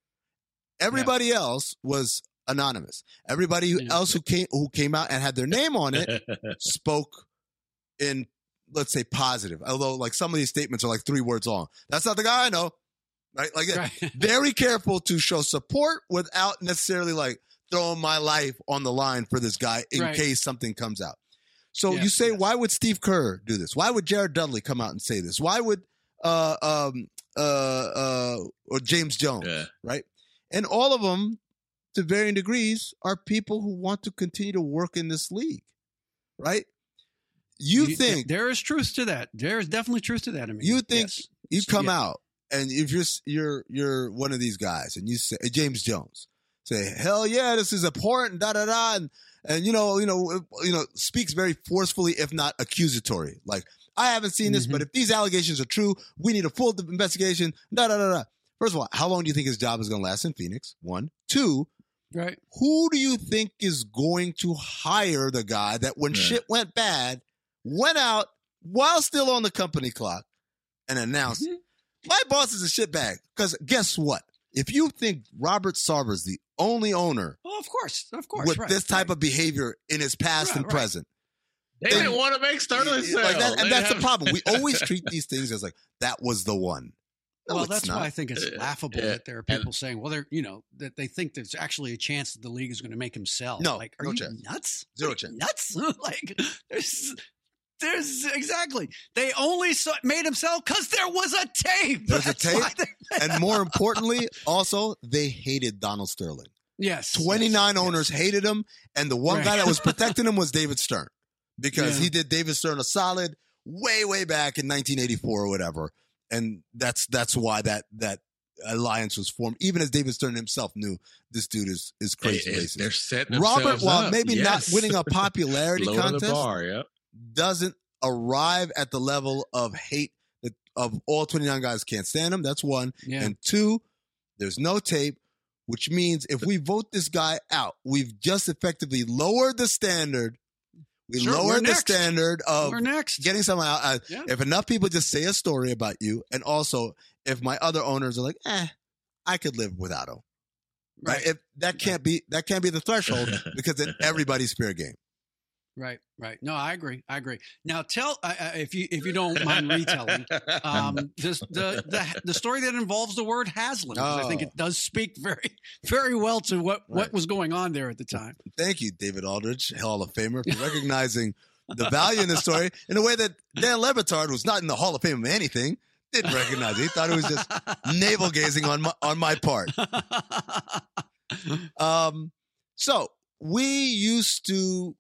Everybody else was anonymous. Everybody who- Yeah. else who came who came out and had their name on it spoke in, let's say, positive. Although, like, some of these statements are like three words long. That's not the guy I know. Right? Like, Right. very careful to show support without necessarily like throwing my life on the line for this guy in Right. case something comes out. So Yes, you say, yes. why would Steve Kerr do this? Why would Jared Dudley come out and say this? Why would uh um uh uh or James Jones, Yeah. right? And all of them, to varying degrees, are people who want to continue to work in this league, right? You, think there is truth to that? There is definitely truth to that. I mean, you think yes. you come Yeah. out and if you're you're you're one of these guys and you say James Jones say hell yeah this is important da da da and and you know you know you know speaks very forcefully if not accusatory like I haven't seen this Mhm. but if these allegations are true we need a full investigation da da da da. First of all, how long do you think his job is going to last in Phoenix? One, two. Right. Who do you think is going to hire the guy that when Yeah. shit went bad, went out while still on the company clock and announced, Mhm. my boss is a shitbag? Because guess what? If you think Robert Sarver is the only owner Well, of course, of course. with right, this type right. of behavior in his past Right, and right. present, They Then- didn't want to make Sterling sell. like that, They and that's the have- problem. We always treat these things as like, that was the one. No, well, it's that's not. why I think it's Uh, laughable yeah. that there are people saying, well, they're, you know, that they think there's actually a chance that the league is going to make him sell. No, like, are no you chance. nuts? Zero Are you chance. Nuts? like, there's there's exactly. They only saw, made him sell because there was a tape. There's That's a tape. why they- And more importantly, also, they hated Donald Sterling. Yes. twenty-nine yes, owners yes. hated him. And the one Right. guy that was protecting him was David Stern because Yeah. he did David Stern a solid way, way back in nineteen eighty-four or whatever. And that's that's why that that alliance was formed, even as David Stern himself knew this dude is is crazy They- racist. They're setting Robert, themselves while up. maybe Yes. not winning a popularity Lowering contest, the bar, yep. doesn't arrive at the level of hate that of all twenty-nine guys can't stand him. That's one. Yeah. And two, there's no tape, which means if we vote this guy out, we've just effectively lowered the standard. We Sure, we're lowered the next. standard of We're next. getting someone out. Uh, Yeah. If enough people just say a story about you, and also if my other owners are like, eh, I could live without him. Right. Right. If that can't be that can't be the threshold because then everybody's fair game. Right, right. No, I agree. I agree. Now, tell uh, uh, if you if you don't mind retelling um, this the, the the story that involves the word Haslam. 'Cause I think Oh. it does speak very very well to what what Right. was going on there at the time. Thank you, David Aldridge, Hall of Famer, for recognizing the value in this story in a way that Dan Le Batard, who's not in the Hall of Fame of anything, didn't recognize it. He thought it was just navel gazing on my on my part. Um, so we used to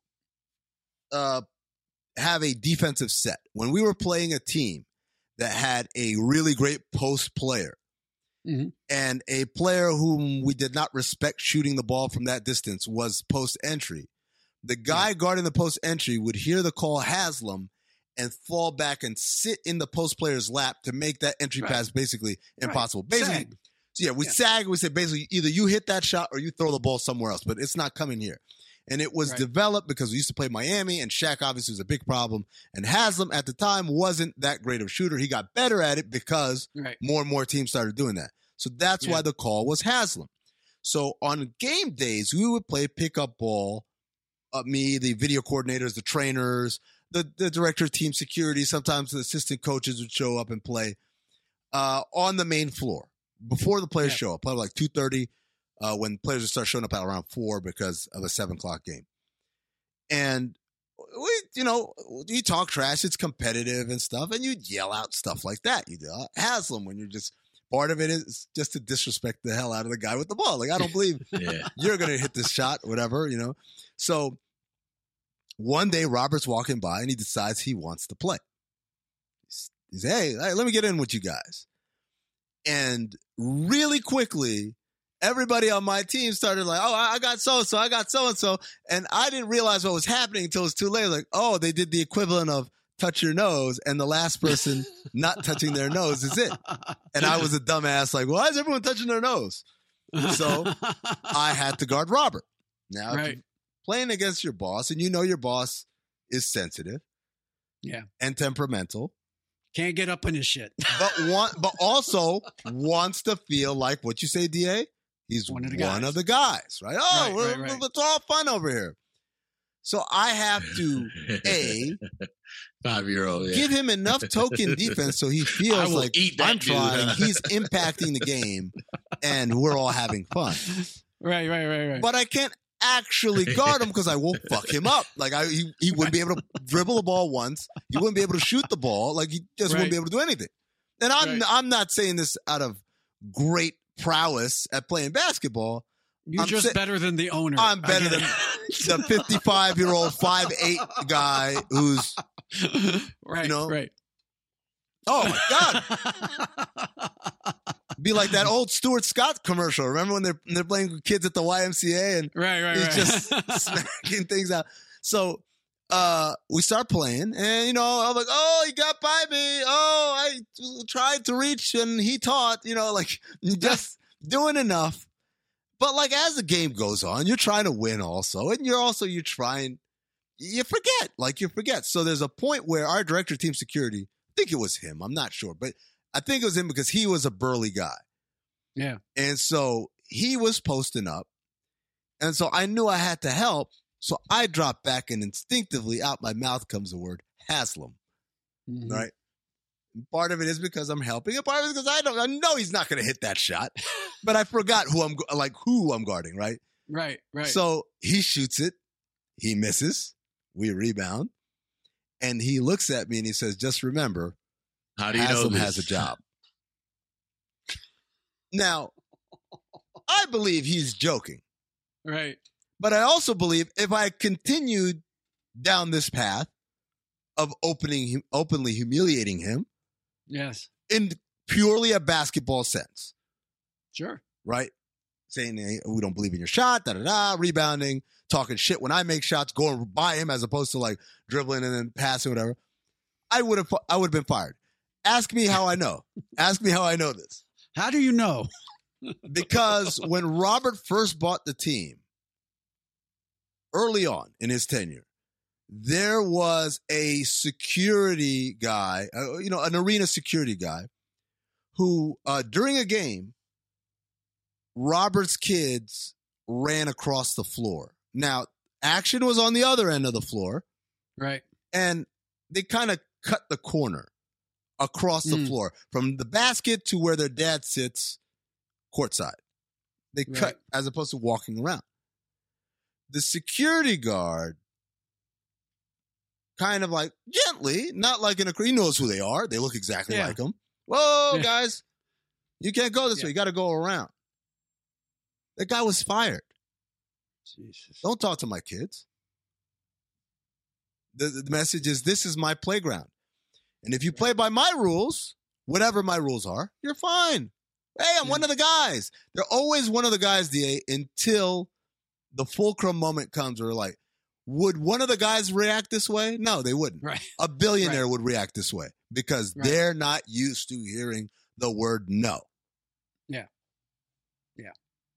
uh, have a defensive set when we were playing a team that had a really great post player. Mhm. And a player whom we did not respect shooting the ball from that distance was post entry. The guy guarding the post entry would hear the call Haslam and fall back and sit in the post player's lap to make that entry Right. pass basically Right. impossible. Basically, Sag. so yeah, we Yeah. sag. We say basically either you hit that shot or you throw the ball somewhere else, but it's not coming here. And it was Right. developed because we used to play Miami, and Shaq obviously was a big problem. And Haslam at the time wasn't that great of a shooter. He got better at it because Right. more and more teams started doing that. So that's Yeah. why the call was Haslam. So on game days, we would play pickup ball. Uh, me, the video coordinators, the trainers, the, the director of team security, sometimes the assistant coaches would show up and play uh, on the main floor before the players Yeah. show up, probably like two thirty uh, when players would start showing up at around four because of a seven o'clock game. And we, you know, you talk trash, it's competitive and stuff, and you yell out stuff like that. You do uh, Haslam when you're just, part of it is just to disrespect the hell out of the guy with the ball. Like, I don't believe Yeah. you're going to hit this shot, whatever, you know. So one day Robert's walking by and he decides he wants to play. He's, hey, hey, let me get in with you guys. And really quickly, everybody on my team started like, oh, I got so-and-so, I got so-and-so. And I didn't realize what was happening until it was too late. Like, oh, they did the equivalent of touch your nose, and the last person not touching their nose is it. And I was a dumbass like, why is everyone touching their nose? So I had to guard Robert. Now, if Right. you're playing against your boss, and you know your boss is sensitive Yeah. and temperamental, Can't get up in his shit. but want, but also wants to feel like what you say, D A. He's One one of of the the, guys. guys, right? Oh, Right, we're, right, right. it's all fun over here. So I have to a Five year old. Yeah. give him enough token defense so he I feels will like eat that I'm dude, trying, huh? he's impacting the game, and we're all having fun. Right, right, right, right. But I can't actually guard him because I will fuck him up. Like I, he, he wouldn't be able to dribble the ball once. He wouldn't be able to shoot the ball. Like he just Right. wouldn't be able to do anything. And I'm Right. I'm not saying this out of great prowess at playing basketball. You're I'm just sa- better than the owner. I'm I better get than it. the fifty-five year old five eight guy who's right, you know, right. oh my god. Be like that old Stuart Scott commercial. Remember when they're they're playing with kids at the Y M C A and Right, right, he's right. just smacking things out. So uh, we start playing, and you know, I'm like, oh, he got by me. Oh, I tried to reach, and he taught. You know, like just doing enough. But like as the game goes on, you're trying to win also, and you're also you're trying. You forget, like you forget. So there's a point where our director of team security, I think it was him, I'm not sure, but I think it was him because he was a burly guy. Yeah. And so he was posting up. And so I knew I had to help. So I dropped back, and instinctively out my mouth comes the word Haslam. Mhm. Right. And part of it is because I'm helping. And part of it is because I don't, I know he's not going to hit that shot, but I forgot who I'm, like who I'm guarding. Right. Right, right. So he shoots it. He misses. We rebound. And he looks at me and he says, just remember, How do you know Haslam this? has a job. Now, I believe he's joking. Right. But I also believe if I continued down this path of opening, openly humiliating him Yes. in purely a basketball sense, Sure. right? Saying, hey, we don't believe in your shot, da-da-da, rebounding, talking shit when I make shots, going by him as opposed to like dribbling and then passing, whatever. I would have I would have been fired. Ask me how I know. Ask me how I know this. How do you know? Because when Robert first bought the team, early on in his tenure, there was a security guy, uh, you know, an arena security guy who, uh, during a game, Robert's kids ran across the floor. Now, action was on the other end of the floor. Right. And they kind of cut the corner across the Mm. floor from the basket to where their dad sits courtside. They Right. cut as opposed to walking around. The security guard kind of like gently, not like in a, he knows who they are. They look exactly Yeah. like him. Whoa, Yeah. guys, you can't go this Yeah. way. You got to go around. That guy was fired. Jesus. Don't talk to my kids. The, the message is, this is my playground. And if you play by my rules, whatever my rules are, you're fine. Hey, I'm one of the guys. They're always one of the guys, D A, until the fulcrum moment comes where like, would one of the guys react this way? No, they wouldn't. Right. A billionaire Right. would react this way because Right. they're not used to hearing the word no. Yeah. Yeah.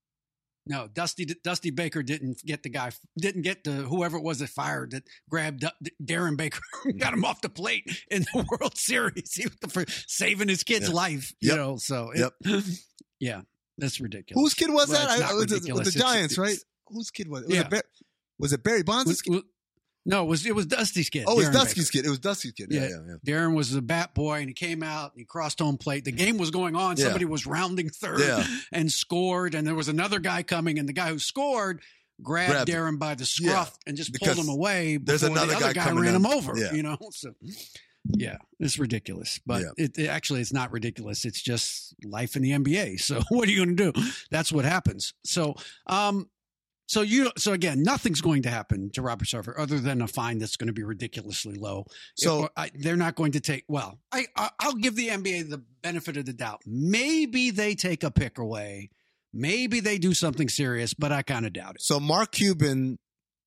No, Dusty Dusty Baker didn't get the guy, didn't get the whoever it was that fired that grabbed D- Darren Baker, got him off the plate in the World Series. He was the, for saving his kid's Yeah. life, you Yep. know. So, it- Yep. yeah, that's ridiculous. Whose kid was Well, that? it's I, not I- was it, ridiculous. with the It's- Giants, it's- right? Whose kid was it? Was, Yeah. it, Bar- was it Barry Bonds' Was- kid? was- no, it was it was Dusty's kid. Oh, it was Darren Dusty's Baker. kid. It was Dusty's kid. Yeah, Yeah. yeah, yeah. Darren was a bat boy, and he came out and he crossed home plate. The game was going on. Yeah. Somebody was rounding third Yeah. and scored, and there was another guy coming, and the guy who scored grabbed, Grabbed him. Darren by the scruff Yeah. and just Because pulled him away. there's before another the other guy guy coming ran down. him over. Yeah. You know, so yeah, it's ridiculous. But Yeah. it, it actually it's not ridiculous. It's just life in the N B A. So what are you going to do? That's what happens. So um. So you, so again, nothing's going to happen to Robert Sarver other than a fine that's going to be ridiculously low. So- If- I, they're not going to take. Well, I, I I'll give the N B A the benefit of the doubt. Maybe they take a pick away. Maybe they do something serious, but I kind of doubt it. So Mark Cuban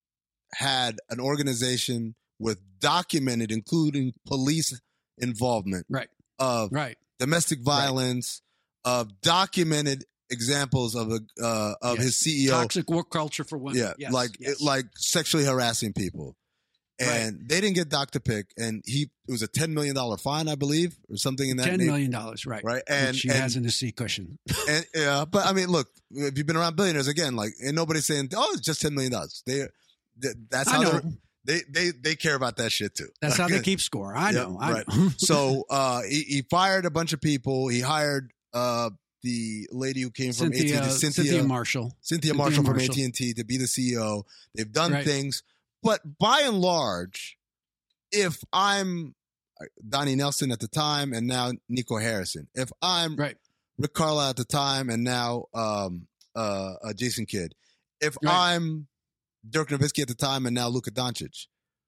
had an organization with documented, including police involvement, Right, of right, domestic violence, of documented examples of a uh, of Yes. his C E O, Toxic work culture for women. yeah, Yes, like yes. like sexually harassing people, and they didn't get Doctor Pick, and he it was a ten million dollar fine, I believe, or something in that ten name. million dollars, right? Right, and- Which she and- has in the C cushion. And yeah, but I mean, look, if you've been around billionaires again, like, and nobody's saying, "Oh, it's just ten million dollars." They, th- that's I how know. they're- they they they care about that shit too. That's how they keep score. I Yeah, know. I right. know. So uh, he, he fired a bunch of people. He hired uh, the lady who came from Cynthia, A T and T, Cynthia, Cynthia Marshall. Cynthia Cynthia Marshall from Marshall. A T and T to be the C E O. They've done Right. things, but by and large, if I'm Donnie Nelson at the time and now Nico Harrison, if I'm Right. Rick Carlisle at the time and now um, uh, uh, Jason Kidd, if Right. I'm Dirk Nowitzki at the time and now Luka Doncic,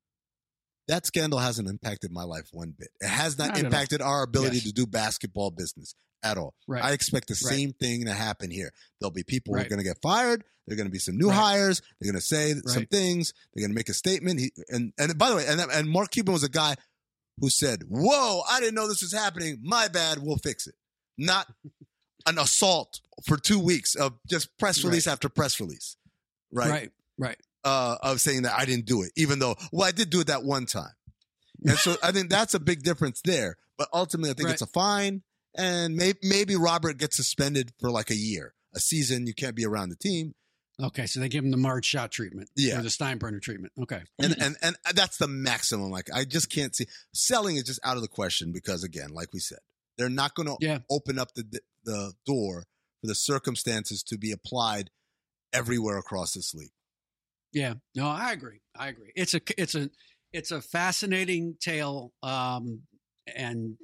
that scandal hasn't impacted my life one bit. It has not, Not at all. impacted our ability Yes. to do basketball business at all. Right. I expect the Right. same thing to happen here. There'll be people who are Right. going to get fired. There are going to be some new Right. hires. They're going to say some Right. things. They're going to make a statement. He, and and by the way, and and Mark Cuban was a guy who said, "Whoa, I didn't know this was happening. My bad. We'll fix it." Not an assault for two weeks of just press release Right. after press release, right? Right. Right. Uh, of saying that I didn't do it, even though, well, I did do it that one time. And so I think that's a big difference there. But ultimately, I think Right. it's a fine. And may, maybe Robert gets suspended for like a year, a season. You can't be around the team. Okay, so they give him the Marge shot treatment, Yeah. or the Steinbrenner treatment. Okay, And, and and that's the maximum. Like, I just can't see. Selling is just out of the question because, again, like we said, they're not going to Yeah. open up the the door for the circumstances to be applied everywhere across this league. yeah, no, I agree. I agree. It's a, it's a, it's a fascinating tale, um, and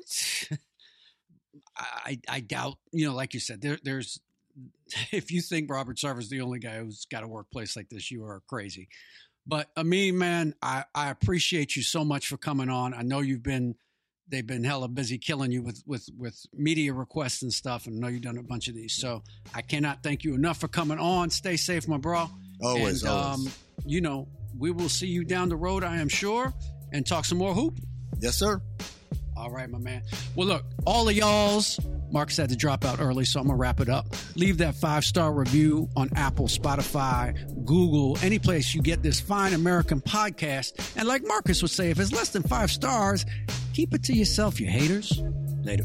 I, I doubt, you know, like you said, there, there's. If you think Robert Sarver's the only guy who's got a workplace like this, you are crazy. But Amin, man, I, I appreciate you so much for coming on. I know you've been, they've been hella busy killing you with, with, with media requests and stuff. And I know you've done a bunch of these. So I cannot thank you enough for coming on. Stay safe, my bro. Always, and, always. Um, you know, we will see you down the road, I am sure, and talk some more hoop. Yes, sir. All right, my man. Well, look, all of y'all's, Marcus had to drop out early, so I'm going to wrap it up. Leave that five-star review on Apple, Spotify, Google, any place you get this fine American podcast. And like Marcus would say, if it's less than five stars, keep it to yourself, you haters. Later.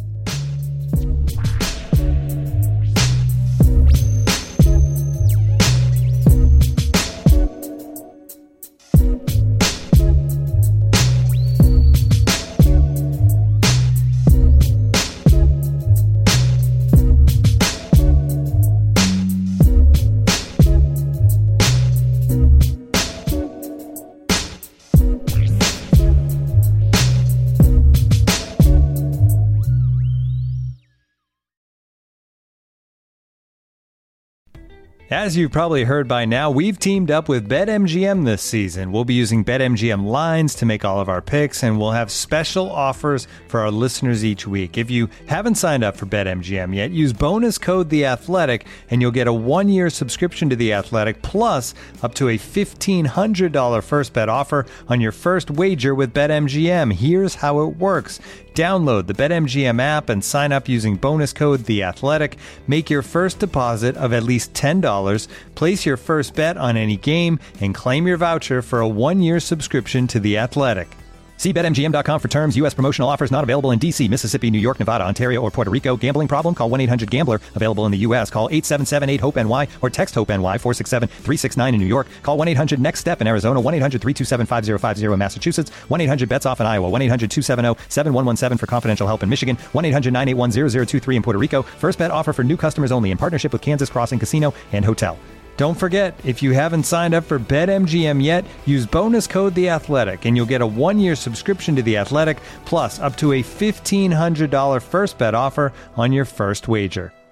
As you've probably heard by now, we've teamed up with BetMGM this season. We'll be using BetMGM lines to make all of our picks, and we'll have special offers for our listeners each week. If you haven't signed up for BetMGM yet, use bonus code The Athletic, and you'll get a one-year subscription to The Athletic, plus up to a fifteen hundred dollars first bet offer on your first wager with BetMGM. Here's how it works. Download the BetMGM app and sign up using bonus code The Athletic. Make your first deposit of at least ten dollars, place your first bet on any game, and claim your voucher for a one-year subscription to The Athletic. See Bet M G M dot com for terms. U S promotional offers not available in D C, Mississippi, New York, Nevada, Ontario, or Puerto Rico. Gambling problem? Call one eight hundred gambler. Available in the U S. Call eight seven seven eight hope N Y or text HOPE-NY four six seven three six nine in New York. Call one eight hundred next step in Arizona. one eight hundred three two seven five zero five zero in Massachusetts. one eight hundred bets off in Iowa. one eight hundred two seven zero seven one one seven for confidential help in Michigan. one eight hundred nine eight one zero zero two three in Puerto Rico. First bet offer for new customers only in partnership with Kansas Crossing Casino and Hotel. Don't forget, if you haven't signed up for BetMGM yet, use bonus code The Athletic, and you'll get a one-year subscription to The Athletic, plus up to a fifteen hundred dollars first bet offer on your first wager.